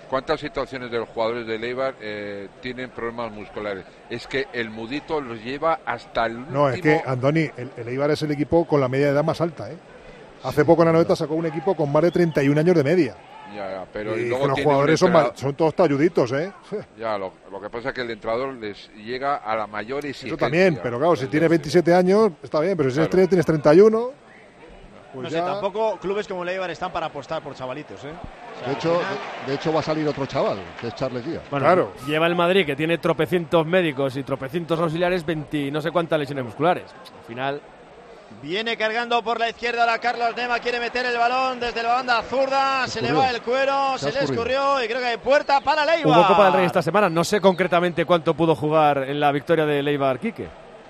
¿Cuántas situaciones de los jugadores de Eibar eh, tienen problemas musculares? Es que el Mudito los lleva hasta el último... No, es que, Andoni, el, el Eibar es el equipo con la media de edad más alta, ¿eh? Hace poco en la Anoeta sacó un equipo con más de treinta y un años de media. Ya, ya, pero y, y luego los jugadores son, mal, son todos talluditos, ¿eh? Ya, lo, lo que pasa es que el entrenador les llega a la mayor exigencia. Eso también, pero claro, si tienes veintisiete años, está bien, pero si claro. eres, tienes treinta y uno... Pues no sé, ya... tampoco clubes como el Eibar están para apostar por chavalitos, ¿eh? O sea, de, hecho, final... de, de hecho va a salir otro chaval, que es Charles Díaz. Bueno, claro. Lleva el Madrid, que tiene tropecientos médicos y tropecientos auxiliares, veinte no sé cuántas lesiones musculares. Al final... Viene cargando por la izquierda ahora Carlos Nema, quiere meter el balón desde la banda zurda, se, se le va el cuero, se, se le escurrió y creo que hay puerta para el Eibar. Hubo Copa del Rey esta semana, no sé concretamente cuánto pudo jugar en la victoria del Eibar Quique.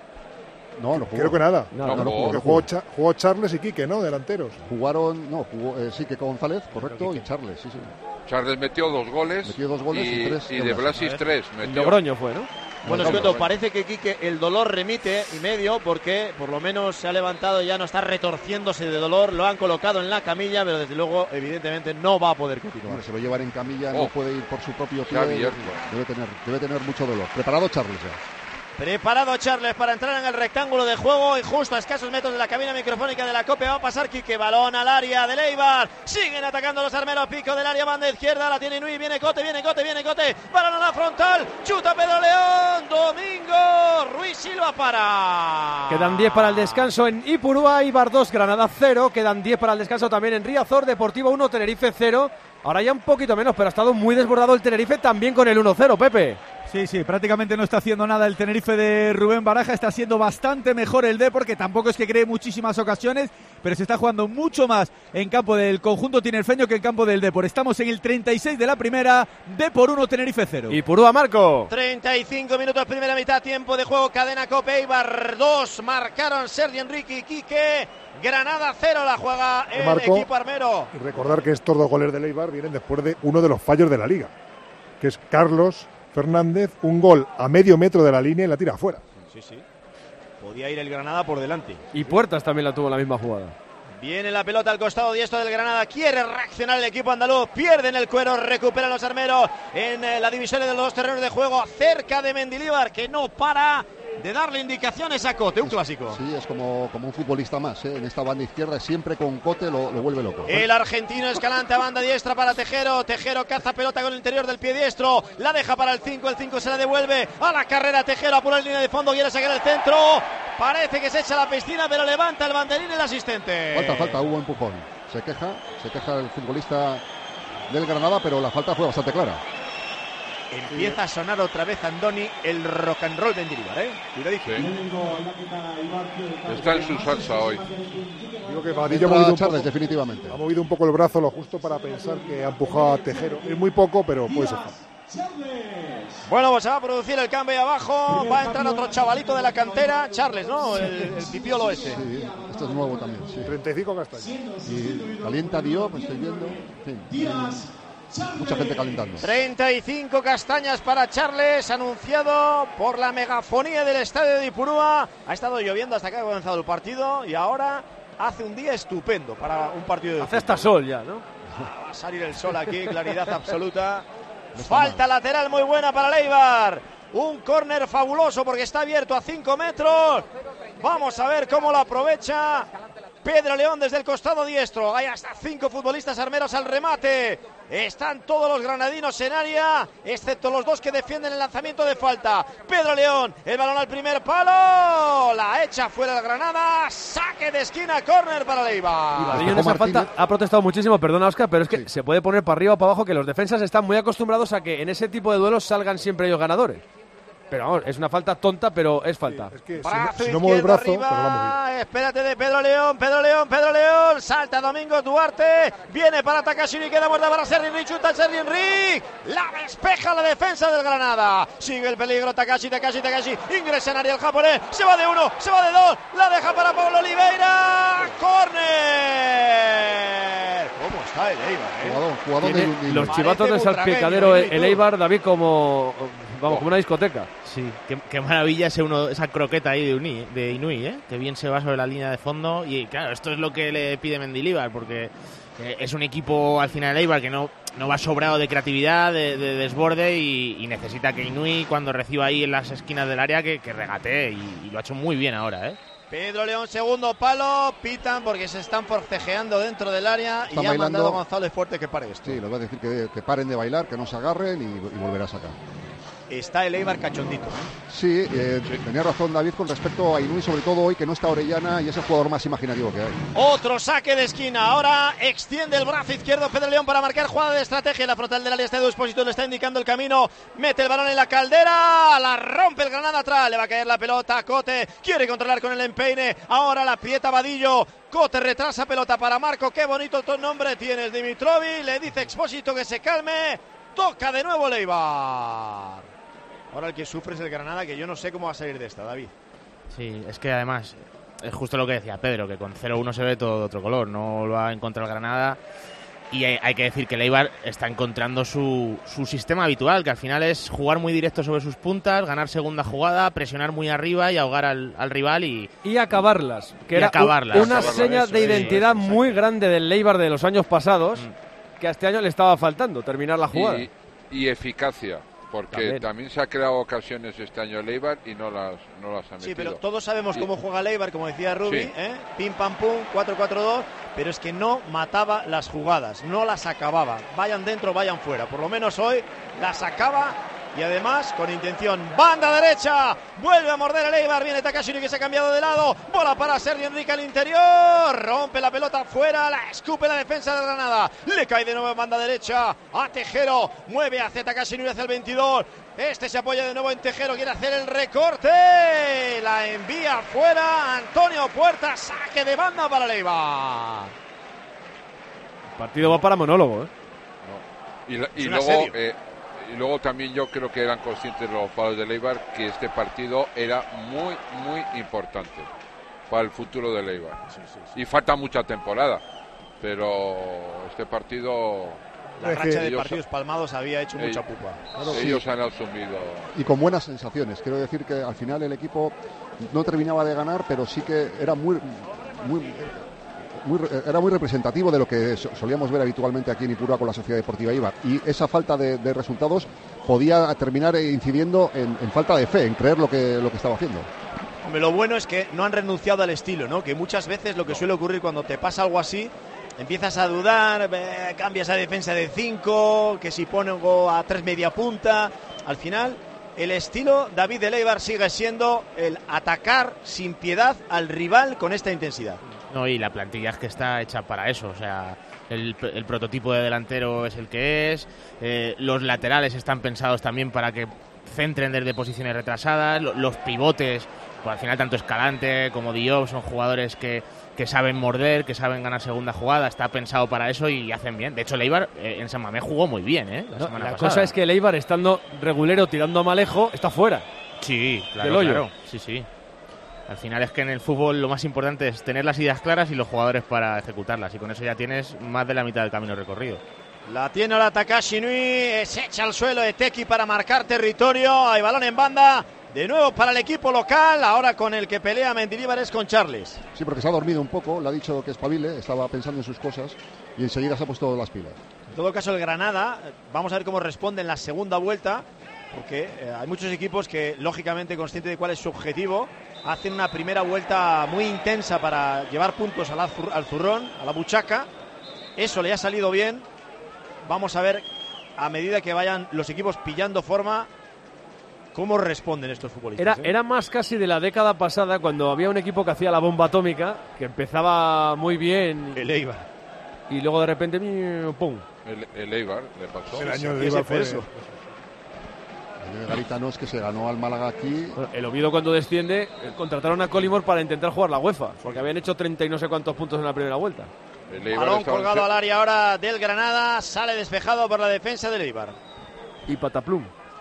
No, no jugó. Creo que nada. No, no, no, no jugó. Jugó, jugó, Cha jugó Charles y Quique, ¿no? Delanteros. Jugaron, no, jugó eh, sí, Quique González, correcto, y Charles, sí, sí. Charles metió dos goles. Metió dos goles y, y tres. Y de Blasis tres. Metió. Logroño fue, ¿no? Bueno, os cuento, parece que Quique el dolor remite y medio porque por lo menos se ha levantado y ya no está retorciéndose de dolor. Lo han colocado en la camilla, pero desde luego, evidentemente, no va a poder continuar. Bueno, se lo llevan en camilla, oh. no puede ir por su propio pie. Abierto. Debe tener, debe tener mucho dolor. Preparado Charles ya. Preparado Charles para entrar en el rectángulo de juego y justo a escasos metros de la cabina microfónica de la COPE va a pasar Quique, balón al área del Eibar, siguen atacando los armeros, pico del área, banda izquierda, la tiene Inui, viene Cote, viene Cote, viene Cote, balón a la frontal, chuta Pedro León, Domingo, Ruiz Silva para. Quedan diez para el descanso en Ipurúa, Eibar dos, Granada cero, quedan diez para el descanso también en Riazor, Deportivo uno, Tenerife cero, ahora ya un poquito menos, pero ha estado muy desbordado el Tenerife también con el uno cero, Pepe. Sí, sí, prácticamente no está haciendo nada el Tenerife de Rubén Baraja, está siendo bastante mejor el Depor, que tampoco es que cree muchísimas ocasiones, pero se está jugando mucho más en campo del conjunto tinerfeño que en campo del Depor. Estamos en el treinta y seis de la primera, Depor uno, Tenerife cero. Y Purúa, Marco. treinta y cinco minutos, primera mitad, tiempo de juego, cadena COPE, Eibar dos, marcaron Sergi Enrique y Quique, Granada cero, la juega el Marco, equipo armero. Y recordar que estos dos goles del Eibar vienen después de uno de los fallos de la Liga, que es Carlos Fernández, un gol a medio metro de la línea y la tira afuera. Sí, sí. Podía ir el Granada por delante. Y Puertas también la tuvo en la misma jugada. Viene la pelota al costado diestro del Granada, quiere reaccionar el equipo andaluz, pierden el cuero, recuperan los armeros en eh, la división de los dos terrenos de juego, cerca de Mendilibar, que no para de darle indicaciones a Cote, un clásico. Sí, es como, como un futbolista más, ¿eh? En esta banda izquierda, siempre con Cote lo, lo vuelve loco. El argentino Escalante a banda diestra para Tejero, Tejero caza pelota con el interior del pie diestro, la deja para el cinco, el cinco se la devuelve a la carrera, Tejero apura la línea de fondo, quiere sacar el centro, parece que se echa a la piscina, pero levanta el banderín el asistente. Falta, falta, hubo empujón, se queja, se queja el futbolista del Granada, pero la falta fue bastante clara. Empieza a sonar otra vez, Andoni, el rock and roll de Mendilibar, ¿eh? Y lo dije. Sí. Está en su salsa hoy. Digo que Vadillo ha movido un Charles, poco, definitivamente. Ha movido un poco el brazo, lo justo para pensar que ha empujado a Tejero. Es muy poco, pero puede ser. Bueno, pues se va a producir el cambio ahí abajo. Va a entrar otro chavalito de la cantera, Charles, ¿no? El, el pipiolo ese. Sí, esto es nuevo también. Sí. treinta y cinco castaños. Y calienta Diop, me estoy viendo. En fin, mucha gente calentando. treinta y cinco castañas para Charles, anunciado por la megafonía del estadio de Ipurúa. Ha estado lloviendo hasta que ha comenzado el partido y ahora hace un día estupendo para un partido de hace hasta sol ya, ¿no? Va a salir el sol aquí, claridad absoluta. Falta lateral muy buena para el Eibar. Un córner fabuloso porque está abierto a cinco metros. Vamos a ver cómo lo aprovecha Pedro León desde el costado diestro. Hay hasta cinco futbolistas armeros al remate. Están todos los granadinos en área, excepto los dos que defienden el lanzamiento de falta. Pedro León, el balón al primer palo. La echa fuera el Granada. Saque de esquina, córner para el Eibar. Y en esa falta ha protestado muchísimo, perdona Óscar, pero es que sí, se puede poner para arriba o para abajo, que los defensas están muy acostumbrados a que en ese tipo de duelos salgan siempre ellos ganadores. Pero vamos, es una falta tonta, pero es falta. Sí, es que brazo si no, si no mueve el brazo, arriba, pero lo ha movido. Espérate de Pedro León, Pedro León, Pedro León. Salta Domingo Duarte. Viene para Takashi y queda muerta para Sergi Enrique. Chuta Sergi Enrique. La despeja la defensa del Granada. Sigue el peligro Takashi, Takashi, Takashi. Ingresa en área el japonés. Se va de uno, se va de dos. La deja para Pablo Oliveira. ¡Córner! ¿Cómo está el Eibar? ¿Eh? Jugador, jugador de, de, los chivatos de salpicadero, el, el Eibar, David, como... Vamos, oh. como una discoteca. Sí, qué, qué maravilla ese uno, esa croqueta ahí de, Uni, de Inui, ¿eh? Que bien se va sobre la línea de fondo. Y claro, esto es lo que le pide Mendilibar, porque Eh, es un equipo al final de Eibar que no, no va sobrado de creatividad, de, de desborde y, y necesita que Inui cuando reciba ahí en las esquinas del área que, que regatee y, y lo ha hecho muy bien ahora, ¿eh? Pedro León, segundo palo, pitan porque se están forcejeando dentro del área. Están y ha bailando. mandado González Fuerte que pare esto. Sí, les va a decir que, que paren de bailar, que no se agarren y, y volver a sacar. Está el Eibar cachondito. Sí, eh, sí, tenía razón David con respecto a Inui, sobre todo hoy que no está Orellana y es el jugador más imaginativo que hay. Otro saque de esquina, ahora extiende el brazo izquierdo Pedro León para marcar jugada de estrategia. La frontal del área está de Expósito, le está indicando el camino, mete el balón en la caldera, la rompe el Granada atrás, le va a caer la pelota, Cote quiere controlar con el empeine, ahora la aprieta Vadillo. Cote retrasa pelota para Marco, qué bonito tu nombre tienes, Dimitrovic, le dice Expósito que se calme, toca de nuevo Leibar. Ahora el que sufre es el Granada, que yo no sé cómo va a salir de esta, David. Sí, es que además es justo lo que decía Pedro, que con cero uno se ve todo de otro color, no lo ha encontrado el Granada y hay, hay que decir que el Eibar está encontrando su, su sistema habitual, que al final es jugar muy directo sobre sus puntas, ganar segunda jugada, presionar muy arriba y ahogar al, al rival y... Y acabarlas, que y era acabarlas. una acabarlas, seña eso, de eso, identidad eso, muy grande del Eibar de los años pasados, mm. que a este año le estaba faltando terminar la jugada. Y, y eficacia. Porque también. también se ha creado ocasiones este año el Eibar y no las, no las ha metido. Sí, pero todos sabemos cómo juega el Eibar, como decía Rubi, sí. ¿eh? Pim pam pum, cuatro cuatro dos, pero es que no mataba las jugadas, no las acababa. Vayan dentro, vayan fuera. Por lo menos hoy las acaba y además con intención. Banda derecha, vuelve a morder el Eibar, viene Takashi que se ha cambiado de lado, bola para Sergio Enrique al interior, rompe la pelota fuera, la escupe la defensa de Granada, le cae de nuevo en banda derecha a Tejero, mueve hacia Takashi hacia el veintidós, este se apoya de nuevo en Tejero, quiere hacer el recorte, la envía fuera Antonio Puerta, saque de banda para el Eibar. El partido va para monólogo, ¿eh? No. Y, la, y luego... Eh, Y luego también yo creo que eran conscientes los jugadores del Eibar que este partido era muy, muy importante para el futuro del Eibar. Sí, sí, sí. Y falta mucha temporada, pero este partido... La racha de partidos palmados había hecho ellos, mucha pupa. Claro, ellos sí. han asumido... Y con buenas sensaciones. Quiero decir que al final el equipo no terminaba de ganar, pero sí que era muy... muy Muy, era muy representativo de lo que solíamos ver habitualmente aquí en Ipurúa con la Sociedad Deportiva Eibar, y esa falta de, de resultados podía terminar incidiendo en, en falta de fe, en creer lo que, lo que estaba haciendo. Hombre, lo bueno es que no han renunciado al estilo, ¿no? Que muchas veces lo que suele ocurrir cuando te pasa algo así, empiezas a dudar, eh, cambias a defensa de cinco, que si pongo a tres media punta, al final el estilo David de Eibar sigue siendo el atacar sin piedad al rival con esta intensidad. No, y la plantilla es que está hecha para eso, o sea, el, el prototipo de delantero es el que es, eh, los laterales están pensados también para que centren desde posiciones retrasadas, los, los pivotes, pues al final tanto Escalante como Diop son jugadores que, que saben morder, que saben ganar segunda jugada, está pensado para eso y hacen bien. De hecho, el Eibar eh, en San Mamés jugó muy bien, ¿eh? La, no, semana la pasada. cosa es que el Eibar, estando regulero tirando a Malejo, está fuera. Sí, claro, del hoyo. claro, sí, sí. Al final es que en el fútbol lo más importante es tener las ideas claras y los jugadores para ejecutarlas. Y con eso ya tienes más de la mitad del camino recorrido. La tiene ahora Takashi Nui, se echa al suelo Eteki para marcar territorio. Hay balón en banda, de nuevo para el equipo local. Ahora con el que pelea Mendilibar es con Charles. Sí, porque se ha dormido un poco, le ha dicho que espabile, estaba pensando en sus cosas y enseguida se ha puesto las pilas. En todo caso el Granada, vamos a ver cómo responde en la segunda vuelta. Porque eh, hay muchos equipos que, lógicamente, consciente de cuál es su objetivo, hacen una primera vuelta muy intensa para llevar puntos al, azur, al zurrón, a la buchaca. Eso le ha salido bien. Vamos a ver, a medida que vayan los equipos pillando forma, cómo responden estos futbolistas. Era, ¿eh? era más casi de la década pasada, cuando había un equipo que hacía la bomba atómica, que empezaba muy bien. El Eibar. Y luego de repente, ¡pum! El, el Eibar le pasó. El año de Eibar fue eso. El de Garitano es que se ganó al Málaga aquí. Bueno, el Oviedo, cuando desciende, contrataron a Collymore para intentar jugar la UEFA, porque habían hecho treinta y no sé cuántos puntos en la primera vuelta. Balón colgado al área ahora del Granada, sale despejado por la defensa del Eibar. Y pataplum.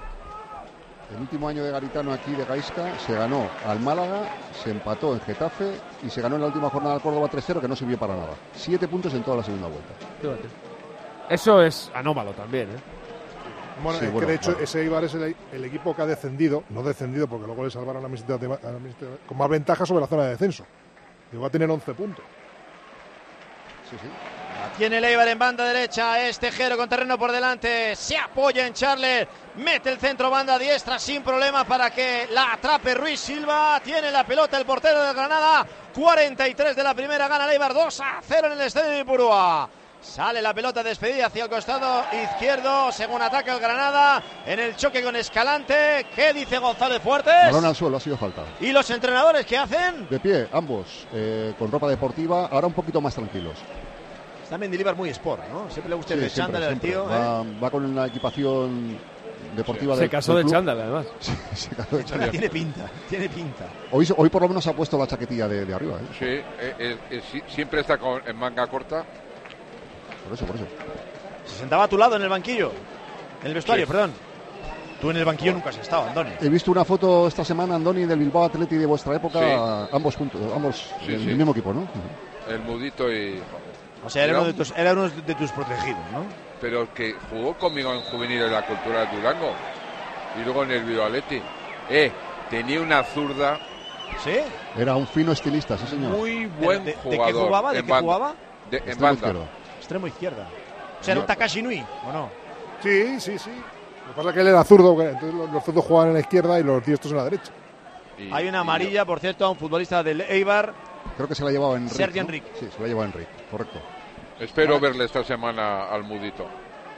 El último año de Garitano aquí de Gaisca se ganó al Málaga, se empató en Getafe y se ganó en la última jornada al Córdoba tres cero, que no sirvió para nada. Siete puntos en toda la segunda vuelta. Fíjate. Eso es anómalo también, ¿eh? Bueno, sí, es bueno, que de hecho claro. ese Eibar es el, el equipo que ha descendido, no descendido porque luego le salvaron a la Amistad de, a la Amistad, con más ventaja sobre la zona de descenso. Llegó a tener once puntos. Sí, sí. La tiene el Eibar en banda derecha, es Tejero con terreno por delante, se apoya en Charles, mete el centro banda diestra sin problema para que la atrape Ruiz Silva, tiene la pelota el portero del Granada, cuarenta y tres de la primera, gana el Eibar dos a cero en el estadio de Ipurúa. Sale la pelota despedida hacia el costado izquierdo, según ataca el Granada, en el choque con Escalante. ¿Qué dice González Fuertes? Balón al suelo, ha sido falta. ¿Y los entrenadores qué hacen? De pie, ambos, eh, con ropa deportiva, ahora un poquito más tranquilos. Está Mendilibar muy sport, ¿no? Siempre le gusta Sí, el siempre, chándal al siempre. tío. Va, ¿eh? va con una equipación deportiva. Se del, casó del de club. chándal, además. Sí, se casó de chándal. Tiene pinta, tiene pinta. Hoy, hoy por lo menos ha puesto la chaquetilla de, de arriba. ¿eh? Sí, eh, eh, eh, sí, siempre está con, en manga corta. Por eso, por eso. Se sentaba a tu lado en el banquillo. En el vestuario, Sí. perdón. Tú en el banquillo nunca has estado, Andoni. He visto una foto esta semana, Andoni, del Bilbao Athletic de vuestra época, Sí. ambos juntos, ambos Sí, del sí. mismo equipo, ¿no? El Mudito y... O sea, era uno de tus, era uno de tus protegidos, ¿no? Pero el que jugó conmigo en juvenil en la Cultura de Durango y luego en el Bilbao Athletic. Eh, tenía una zurda. ¿Sí? Era un fino estilista, sí señor. Muy buen ¿De, de jugador. qué jugaba? ¿De en qué banda. jugaba? De- en Extremo banda. izquierdo. Extremo izquierda. O sea, era un Takashi Nui, ¿o no? Sí, sí, sí. Lo que pasa es que él era zurdo, entonces los, los zurdos jugaban en la izquierda y los diestros en la derecha. Y- Hay una y amarilla, por cierto, a un futbolista del Eibar. Creo que se la ha llevado Enrique. Sergi ¿no? Enrique. Sí, se la ha llevado Enrique, correcto. yo Espero verle esta semana al Mudito.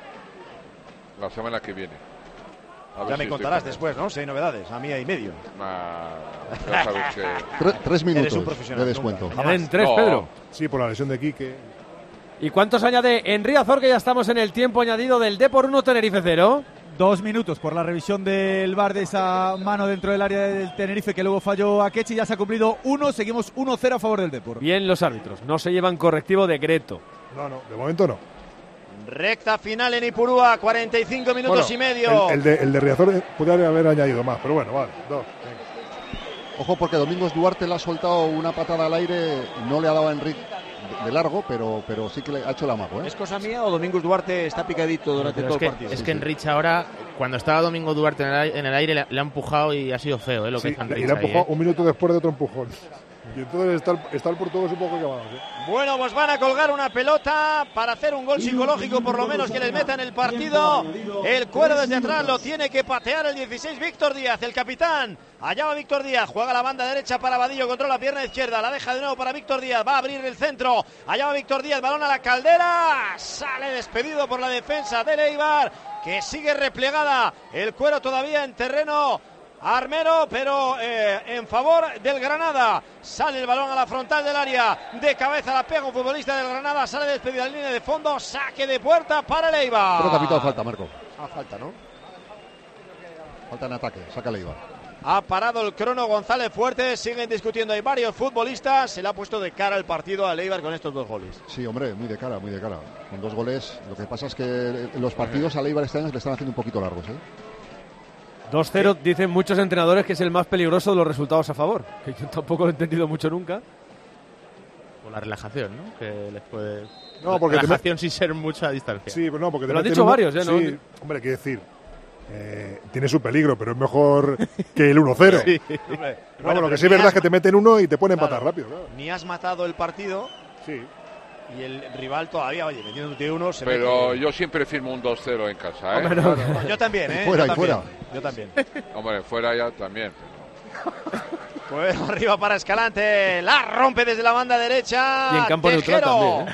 La semana que viene. A ver Ya si me estoy contarás con él. después, ¿no? Si hay novedades, a mía y medio. Ah, ya sabes que... Tre- tres minutos Eres un profesional, de descuento. nunca. Añaden tres, No. Pedro. Sí, por la lesión de Quique. ¿Y cuántos añade Henry Azor, que ya estamos en el tiempo añadido del Depor uno, Tenerife cero? Dos minutos por la revisión del V A R de esa mano dentro del área del Tenerife que luego falló a Kechi. Ya se ha cumplido uno, seguimos uno cero a favor del Depor. Bien los árbitros, no se llevan correctivo de Greto. No, no, de momento no. Recta final en Ipurúa, cuarenta y cinco minutos Bueno, y medio. El, el de, el de Riazor eh, podría haber añadido más, pero bueno, vale, dos. Venga. Ojo porque Domingos Duarte le ha soltado una patada al aire, no le ha dado a Enrique de, de largo, pero, pero sí que le ha hecho el amago, ¿eh? ¿Es cosa mía o Domingos Duarte está picadito durante Pero todo es que, el partido? es que Enrich ahora, cuando estaba Domingo Duarte en el, aire- en el aire, le, le ha empujado y ha sido feo, ¿eh? Lo que Sí, hizo y Enrich le ha ahí, empujado ¿eh? un minuto después de otro empujón. Y entonces está el, está el portugués un poco quemado, ¿sí? Bueno, pues van a colgar una pelota para hacer un gol psicológico, por lo menos que les meta en el partido. El cuero desde atrás lo tiene que patear el dieciséis, Víctor Díaz, el capitán. Allá va Víctor Díaz, juega la banda derecha para Vadillo, controla la pierna izquierda, la deja de nuevo para Víctor Díaz, va a abrir el centro. Allá va Víctor Díaz, balón a la Caldera, sale despedido por la defensa del Eibar, que sigue replegada. El cuero todavía en terreno Armero, pero eh, en favor del Granada. Sale el balón a la frontal del área, de cabeza la pega un futbolista del Granada, sale despedida en línea de fondo, saque de puerta para el Eibar. Creo que ha pitado falta, Marco. Ah, falta, ¿no? Falta en ataque, saca el Eibar. Ha parado el crono González Fuertes, siguen discutiendo, hay varios futbolistas, se le ha puesto de cara el partido al Eibar con estos dos goles. Sí, hombre, muy de cara, muy de cara. Con dos goles, lo que pasa es que los partidos al Eibar este año le están haciendo un poquito largos, ¿eh? dos cero, dicen muchos entrenadores que es el más peligroso de los resultados a favor, que yo tampoco lo he entendido mucho nunca. Por la relajación, ¿no? Que les puede... No, porque te relajación met- sin ser mucha distancia. Sí, pero no, porque te Pero han meten dicho uno- varios, ¿eh? ¿no? Sí, hombre, quiero decir, eh, tiene su peligro, pero es mejor que el uno cero. Sí. Bueno, lo que sí es verdad es que te meten uno y te ponen empatar rápido. Claro. Ni has matado el partido. Sí. Y el rival todavía, oye, metiéndote uno, se Pero ve que... yo siempre firmo un dos cero en casa, ¿eh? Hombre, no. Claro. Yo también, ¿eh? Fuera yo y también. fuera. Yo también. Hombre, fuera ya también. Pues arriba para Escalante, la rompe desde la banda derecha. Y en campo neutral Tejero. también, ¿eh?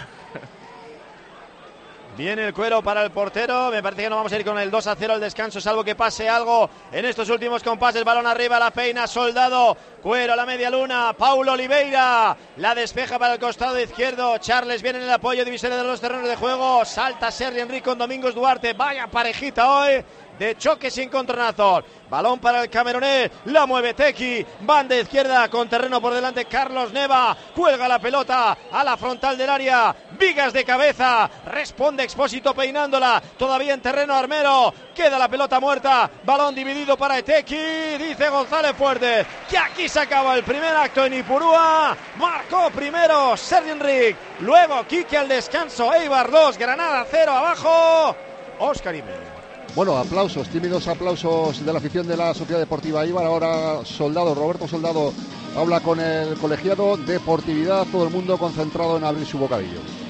Viene el cuero para el portero. Me parece que no vamos a ir con el dos a cero al descanso, salvo que pase algo en estos últimos compases. Balón arriba, la peina Soldado. Cuero a la media luna. Paulo Oliveira la despeja para el costado izquierdo. Charles viene en el apoyo divisorio de los terrenos de juego. Salta Sergi Enrique con Domingos Duarte. Vaya parejita hoy de choque sin contronazos. Balón para el camerunés, la mueve Tequi, banda izquierda con terreno por delante Carlos Neva, cuelga la pelota a la frontal del área, Vigas de cabeza, responde Expósito peinándola, todavía en terreno Armero, queda la pelota muerta, balón dividido para Tequi, dice González Fuertes, que aquí se acaba el primer acto en Ipurúa, marcó primero Sergi Enrique, luego Quique al descanso, Eibar dos, Granada cero, abajo, Óscar Jiménez. Bueno, aplausos, tímidos aplausos de la afición de la Sociedad Deportiva Eibar. Ahora Soldado, Roberto Soldado habla con el colegiado. Deportividad, todo el mundo concentrado en abrir su bocadillo.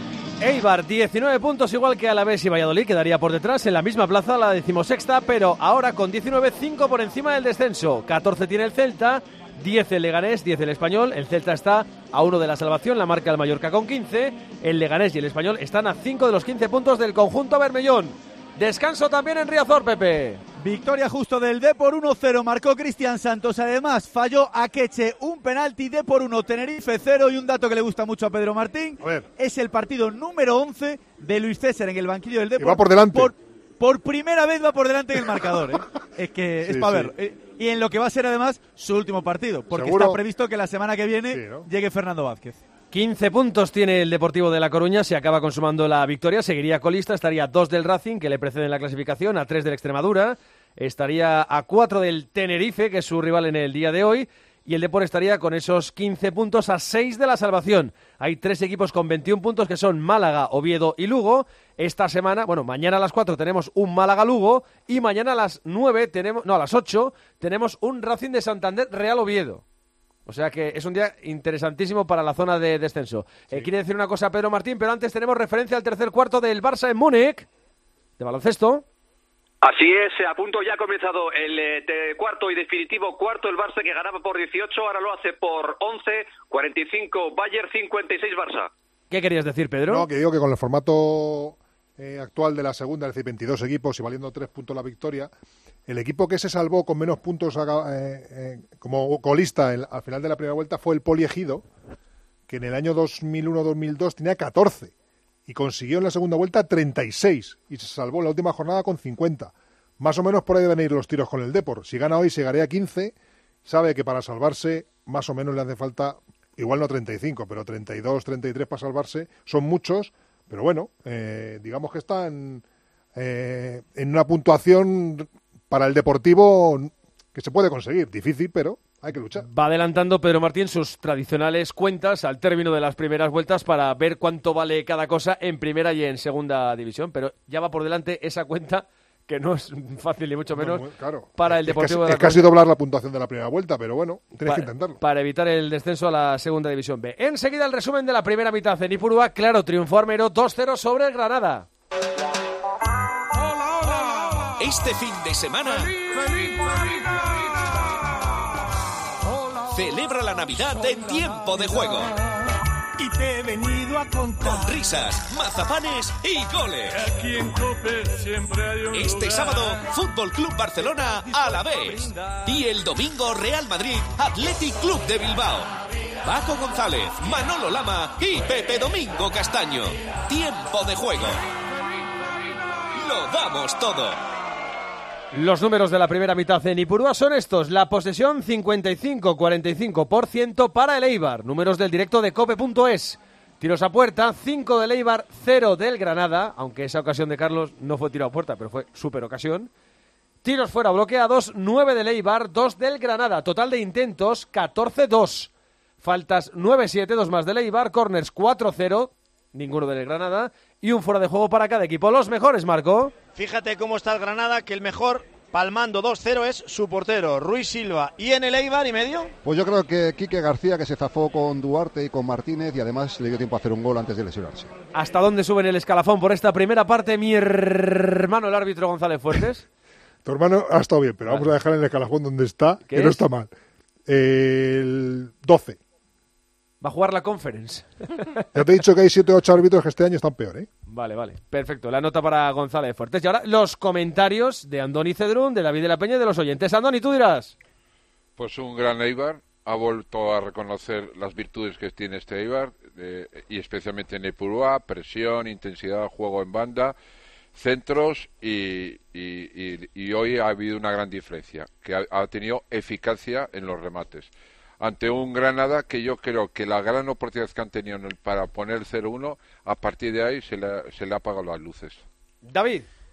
Eibar, diecinueve puntos, igual que Alavés y Valladolid, quedaría por detrás en la misma plaza, la decimosexta, pero ahora con diecinueve, cinco por encima del descenso. catorce tiene el Celta, diez el Leganés, diez el Español. El Celta está a uno de la salvación, la marca el Mallorca con quince. El Leganés y el Español están a cinco de los quince puntos del conjunto bermellón. Descanso también en Riazor, Pepe. Victoria justo del Depor uno cero, marcó Cristian Santos. Además falló Akeche un penalti. Depor uno, Tenerife cero. Y un dato que le gusta mucho a Pedro Martín, a ver, es el partido número once de Luis César en el banquillo del Depor. Y va por delante. Por, por primera vez va por delante en el marcador, ¿eh? Es que es sí, para sí. ver. Eh, y en lo que va a ser además su último partido, porque ¿Seguro? Está previsto que la semana que viene sí, ¿no? llegue Fernando Vázquez. quince puntos tiene el Deportivo de La Coruña, se acaba consumando la victoria, seguiría colista, estaría a dos del Racing, que le precede en la clasificación, a tres del Extremadura, estaría a cuatro del Tenerife, que es su rival en el día de hoy, y el Depor estaría con esos quince puntos a seis de la salvación. Hay tres equipos con veintiún puntos, que son Málaga, Oviedo y Lugo. Esta semana, bueno, mañana a las cuatro tenemos un Málaga-Lugo, y mañana a las nueve tenemos, no, a las ocho, tenemos un Racing de Santander Real Oviedo. O sea que es un día interesantísimo para la zona de descenso. Sí. Eh, quiere decir una cosa Pedro Martín, pero antes tenemos referencia al tercer cuarto del Barça en Múnich, de baloncesto. Así es, a punto ya ha comenzado el eh, cuarto y definitivo cuarto, el Barça que ganaba por dieciocho, ahora lo hace por once, cuarenta y cinco Bayern, cincuenta y seis Barça. ¿Qué querías decir, Pedro? No, que digo que con el formato eh, actual de la segunda, es decir, veintidós equipos y valiendo tres puntos la victoria, el equipo que se salvó con menos puntos eh, eh, como colista el, al final de la primera vuelta fue el Poliegido, que en el año dos mil uno dos mil dos tenía catorce y consiguió en la segunda vuelta treinta y seis y se salvó en la última jornada con cincuenta. Más o menos por ahí deben ir los tiros con el Depor. Si gana hoy llegaría a quince, sabe que para salvarse más o menos le hace falta, igual no treinta y cinco, pero treinta y dos, treinta y tres para salvarse, son muchos, pero bueno, eh, digamos que están eh, en una puntuación para el Deportivo que se puede conseguir, difícil, pero hay que luchar. Va adelantando Pedro Martín sus tradicionales cuentas al término de las primeras vueltas para ver cuánto vale cada cosa en primera y en segunda división, pero ya va por delante esa cuenta que no es fácil ni mucho menos no, claro. para el Deportivo es casi, de la Es casi doblar la puntuación de la primera vuelta, pero bueno, tienes para, que intentarlo. Para evitar el descenso a la segunda división B. Enseguida el resumen de la primera mitad en Ipurúa. Claro, triunfó Armero dos cero sobre el Granada. Este fin de semana celebra la Navidad en Tiempo de Juego. Y te he venido a contar. Con risas, mazapanes y goles. Aquí en Cope siempre hay un Este lugar. sábado, Fútbol Club Barcelona a la vez. Y el domingo, Real Madrid, Athletic Club de Bilbao. Paco González, Manolo Lama y Pepe Domingo Castaño. Tiempo de Juego. Lo damos todo. Los números de la primera mitad en Ipurúa son estos. La posesión cincuenta y cinco a cuarenta y cinco por ciento para el Eibar. Números del directo de cope punto es. Tiros a puerta, cinco del Eibar, cero del Granada. Aunque esa ocasión de Carlos no fue tiro a puerta, pero fue súper ocasión. Tiros fuera bloqueados, nueve del Eibar, dos del Granada. Total de intentos, catorce dos. Faltas nueve siete, dos más del Eibar. Corners cuatro cero, ninguno del Granada. Y un fuera de juego para cada equipo. Los mejores, Marco. Fíjate cómo está el Granada, que el mejor palmando dos cero es su portero, Ruiz Silva. ¿Y en el Eibar y medio? Pues yo creo que Quique García, que se zafó con Duarte y con Martínez y además le dio tiempo a hacer un gol antes de lesionarse. ¿Hasta dónde suben el escalafón por esta primera parte mi hermano el árbitro González Fuertes? Tu hermano ha estado bien, pero vale. Vamos a dejar el escalafón donde está, que es? No está mal. El doce. Va a jugar la Conference. Ya te he dicho que hay siete o ocho árbitros que este año están peor, ¿eh? Vale, vale. Perfecto. La nota para González Fuertes. Y ahora los comentarios de Andoni Cedrún, de David de la Peña y de los oyentes. Andoni, tú dirás. Pues un gran Eibar. Ha vuelto a reconocer las virtudes que tiene este Eibar, eh, y especialmente en Ipurúa, presión, intensidad, juego en banda, centros y, y, y, y hoy ha habido una gran diferencia, que ha, ha tenido eficacia en los remates. Ante un Granada que yo creo que la gran oportunidad que han tenido para poner cero uno, a partir de ahí se le, se le ha apagado las luces. David.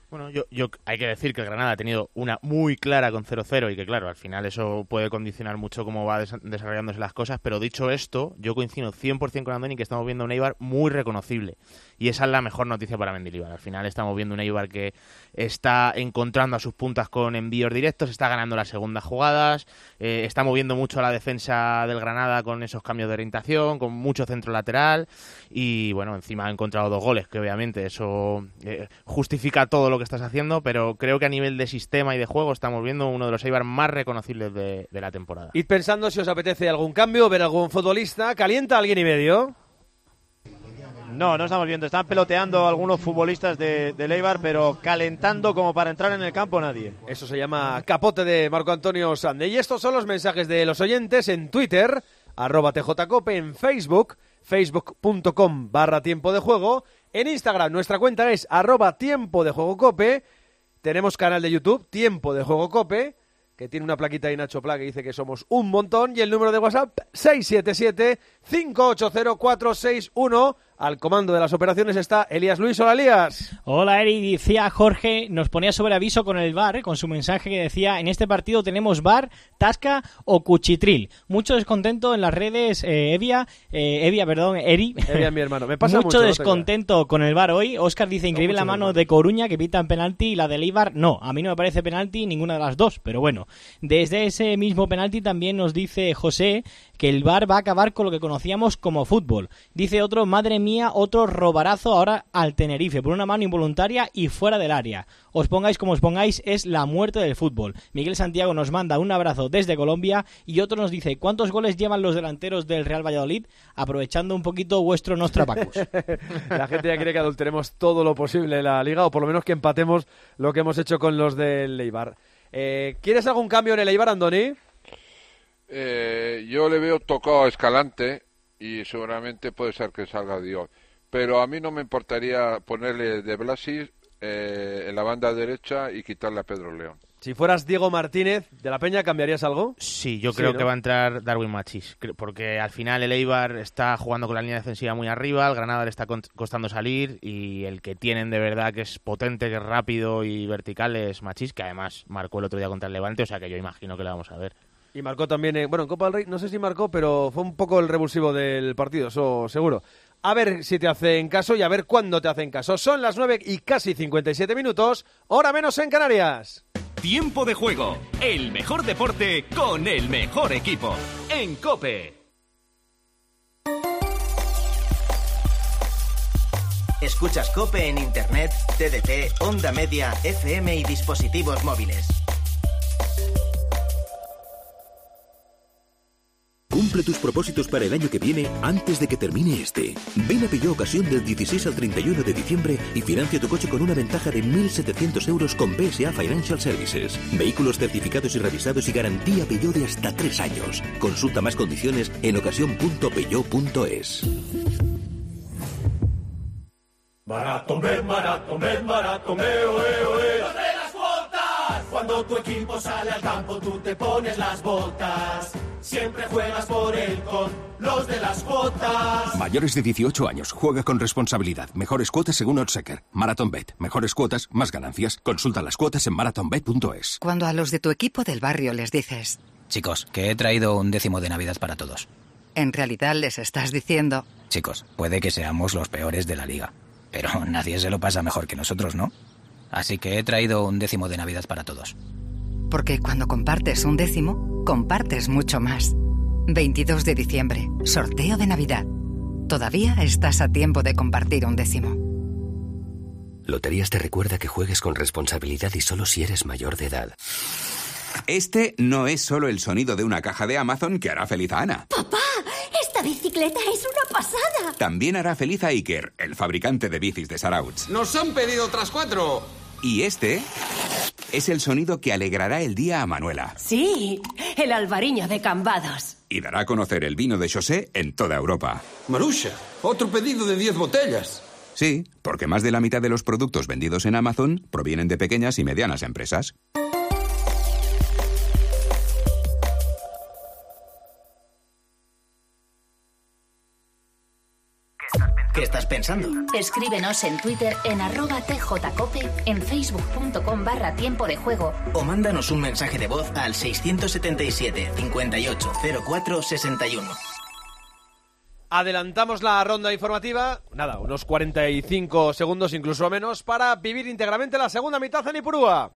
Bueno, yo, yo hay que decir que el Granada ha tenido una muy clara con cero cero y que, claro, al final eso puede condicionar mucho cómo va des- desarrollándose las cosas, pero dicho esto, yo coincido cien por ciento con Andoni que estamos viendo un Eibar muy reconocible y esa es la mejor noticia para Mendilibar. Al final estamos viendo un Eibar que está encontrando a sus puntas con envíos directos, está ganando las segundas jugadas, eh, está moviendo mucho a la defensa del Granada con esos cambios de orientación, con mucho centro lateral y, bueno, encima ha encontrado dos goles, que obviamente eso eh, justifica todo lo que estás haciendo, pero creo que a nivel de sistema y de juego estamos viendo uno de los Eibar más reconocibles de, de la temporada. Id pensando si os apetece algún cambio, ver algún futbolista. ¿Calienta alguien y medio? No, no estamos viendo. Están peloteando algunos futbolistas de, de Eibar, pero calentando como para entrar en el campo nadie. Eso se llama capote de Marco Antonio Sande. Y estos son los mensajes de los oyentes en Twitter, arroba tjcope, en Facebook, facebook.com barra tiempo de juego. En Instagram nuestra cuenta es arroba tiempo de juego cope. Tenemos canal de YouTube, Tiempo de Juego Cope, que tiene una plaquita de Nacho Pla que dice que somos un montón. Y el número de WhatsApp, seis siete siete, cinco ocho cero, cuatro seis uno. Al comando de las operaciones está Elías Luis. Hola, Elías. Hola, Eri. Decía Jorge, nos ponía sobre aviso con el V A R, con su mensaje que decía, en este partido tenemos V A R, Tasca o Cuchitril. Mucho descontento en las redes, eh, Evia, eh, Evia, perdón, Eri. Evia, mi hermano. Me pasa mucho. mucho descontento no con el V A R hoy. Óscar dice, increíble no, la mano hermano. de Coruña que pitan penalti y la de Eibar no. A mí no me parece penalti ninguna de las dos, pero bueno. Desde ese mismo penalti también nos dice José que el V A R va a acabar con lo que conocíamos como fútbol. Dice otro, madre mía, otro robarazo ahora al Tenerife por una mano involuntaria y fuera del área. Os pongáis como os pongáis, es la muerte del fútbol. Miguel Santiago nos manda un abrazo desde Colombia y otro nos dice, ¿cuántos goles llevan los delanteros del Real Valladolid? Aprovechando un poquito vuestro Nostrapacus. La gente ya quiere que adulteremos todo lo posible en la liga o por lo menos que empatemos lo que hemos hecho con los del Eibar. Eh, ¿Quieres algún cambio en el Eibar, Andoni? Eh, yo le veo tocado a Escalante y seguramente puede ser que salga Dios. Pero a mí no me importaría ponerle de Blasi eh, en la banda derecha y quitarle a Pedro León. Si fueras Diego Martínez de la Peña, ¿cambiarías algo? Sí, yo Sí, creo ¿no? que va a entrar Darwin Machís, cre- porque al final el Eibar está jugando con la línea defensiva muy arriba, el Granada le está con- costando salir y el que tienen de verdad que es potente, que es rápido y vertical es Machís, que además marcó el otro día contra el Levante, o sea que yo imagino que la vamos a ver. Y marcó también, eh, bueno, en Copa del Rey, no sé si marcó, pero fue un poco el revulsivo del partido, eso seguro. A ver si te hacen caso y a ver cuándo te hacen caso. Son las nueve y casi cincuenta y siete minutos, hora menos en Canarias. Tiempo de juego, el mejor deporte con el mejor equipo. En COPE. Escuchas COPE en Internet, T D T, Onda Media, F M y dispositivos móviles. Cumple tus propósitos para el año que viene antes de que termine este. Ven a Peugeot Ocasión del dieciséis al treinta y uno de diciembre y financia tu coche con una ventaja de mil setecientos euros con B S A Financial Services. Vehículos certificados y revisados y garantía Peugeot de hasta tres años. Consulta más condiciones en ocasión punto peugeot punto es. Maratón, maratón, maratón, oe, oe. ¡Dame las botas! Cuando tu equipo sale al campo, tú te pones las botas. Siempre juegas por él con los de las cuotas. Mayores de dieciocho años. Juega con responsabilidad. Mejores cuotas según Oddschecker. MarathonBet. Mejores cuotas, más ganancias. Consulta las cuotas en marathon bet punto es. Cuando a los de tu equipo del barrio les dices... Chicos, que he traído un décimo de Navidad para todos. En realidad les estás diciendo... Chicos, puede que seamos los peores de la liga, pero nadie se lo pasa mejor que nosotros, ¿no? Así que he traído un décimo de Navidad para todos. Porque cuando compartes un décimo, compartes mucho más. veintidós de diciembre, sorteo de Navidad. Todavía estás a tiempo de compartir un décimo. Loterías te recuerda que juegues con responsabilidad y solo si eres mayor de edad. Este no es solo el sonido de una caja de Amazon que hará feliz a Ana. ¡Papá! ¡Esta bicicleta es una pasada! También hará feliz a Iker, el fabricante de bicis de Sarauts. ¡Nos han pedido otras cuatro! Y este es el sonido que alegrará el día a Manuela. Sí, el Alvariño de Cambados. Y dará a conocer el vino de José en toda Europa. Marusha, otro pedido de diez botellas. Sí, porque más de la mitad de los productos vendidos en Amazon provienen de pequeñas y medianas empresas. ¿Qué estás pensando? pasando. Escríbenos en Twitter en arroba tjcope, en facebook.com barra tiempo de juego. O mándanos un mensaje de voz al seiscientos setenta y siete, cincuenta y ocho, cero cuatro, sesenta y uno. Adelantamos la ronda informativa, nada, unos cuarenta y cinco segundos, incluso menos, para vivir íntegramente la segunda mitad en Ipurúa.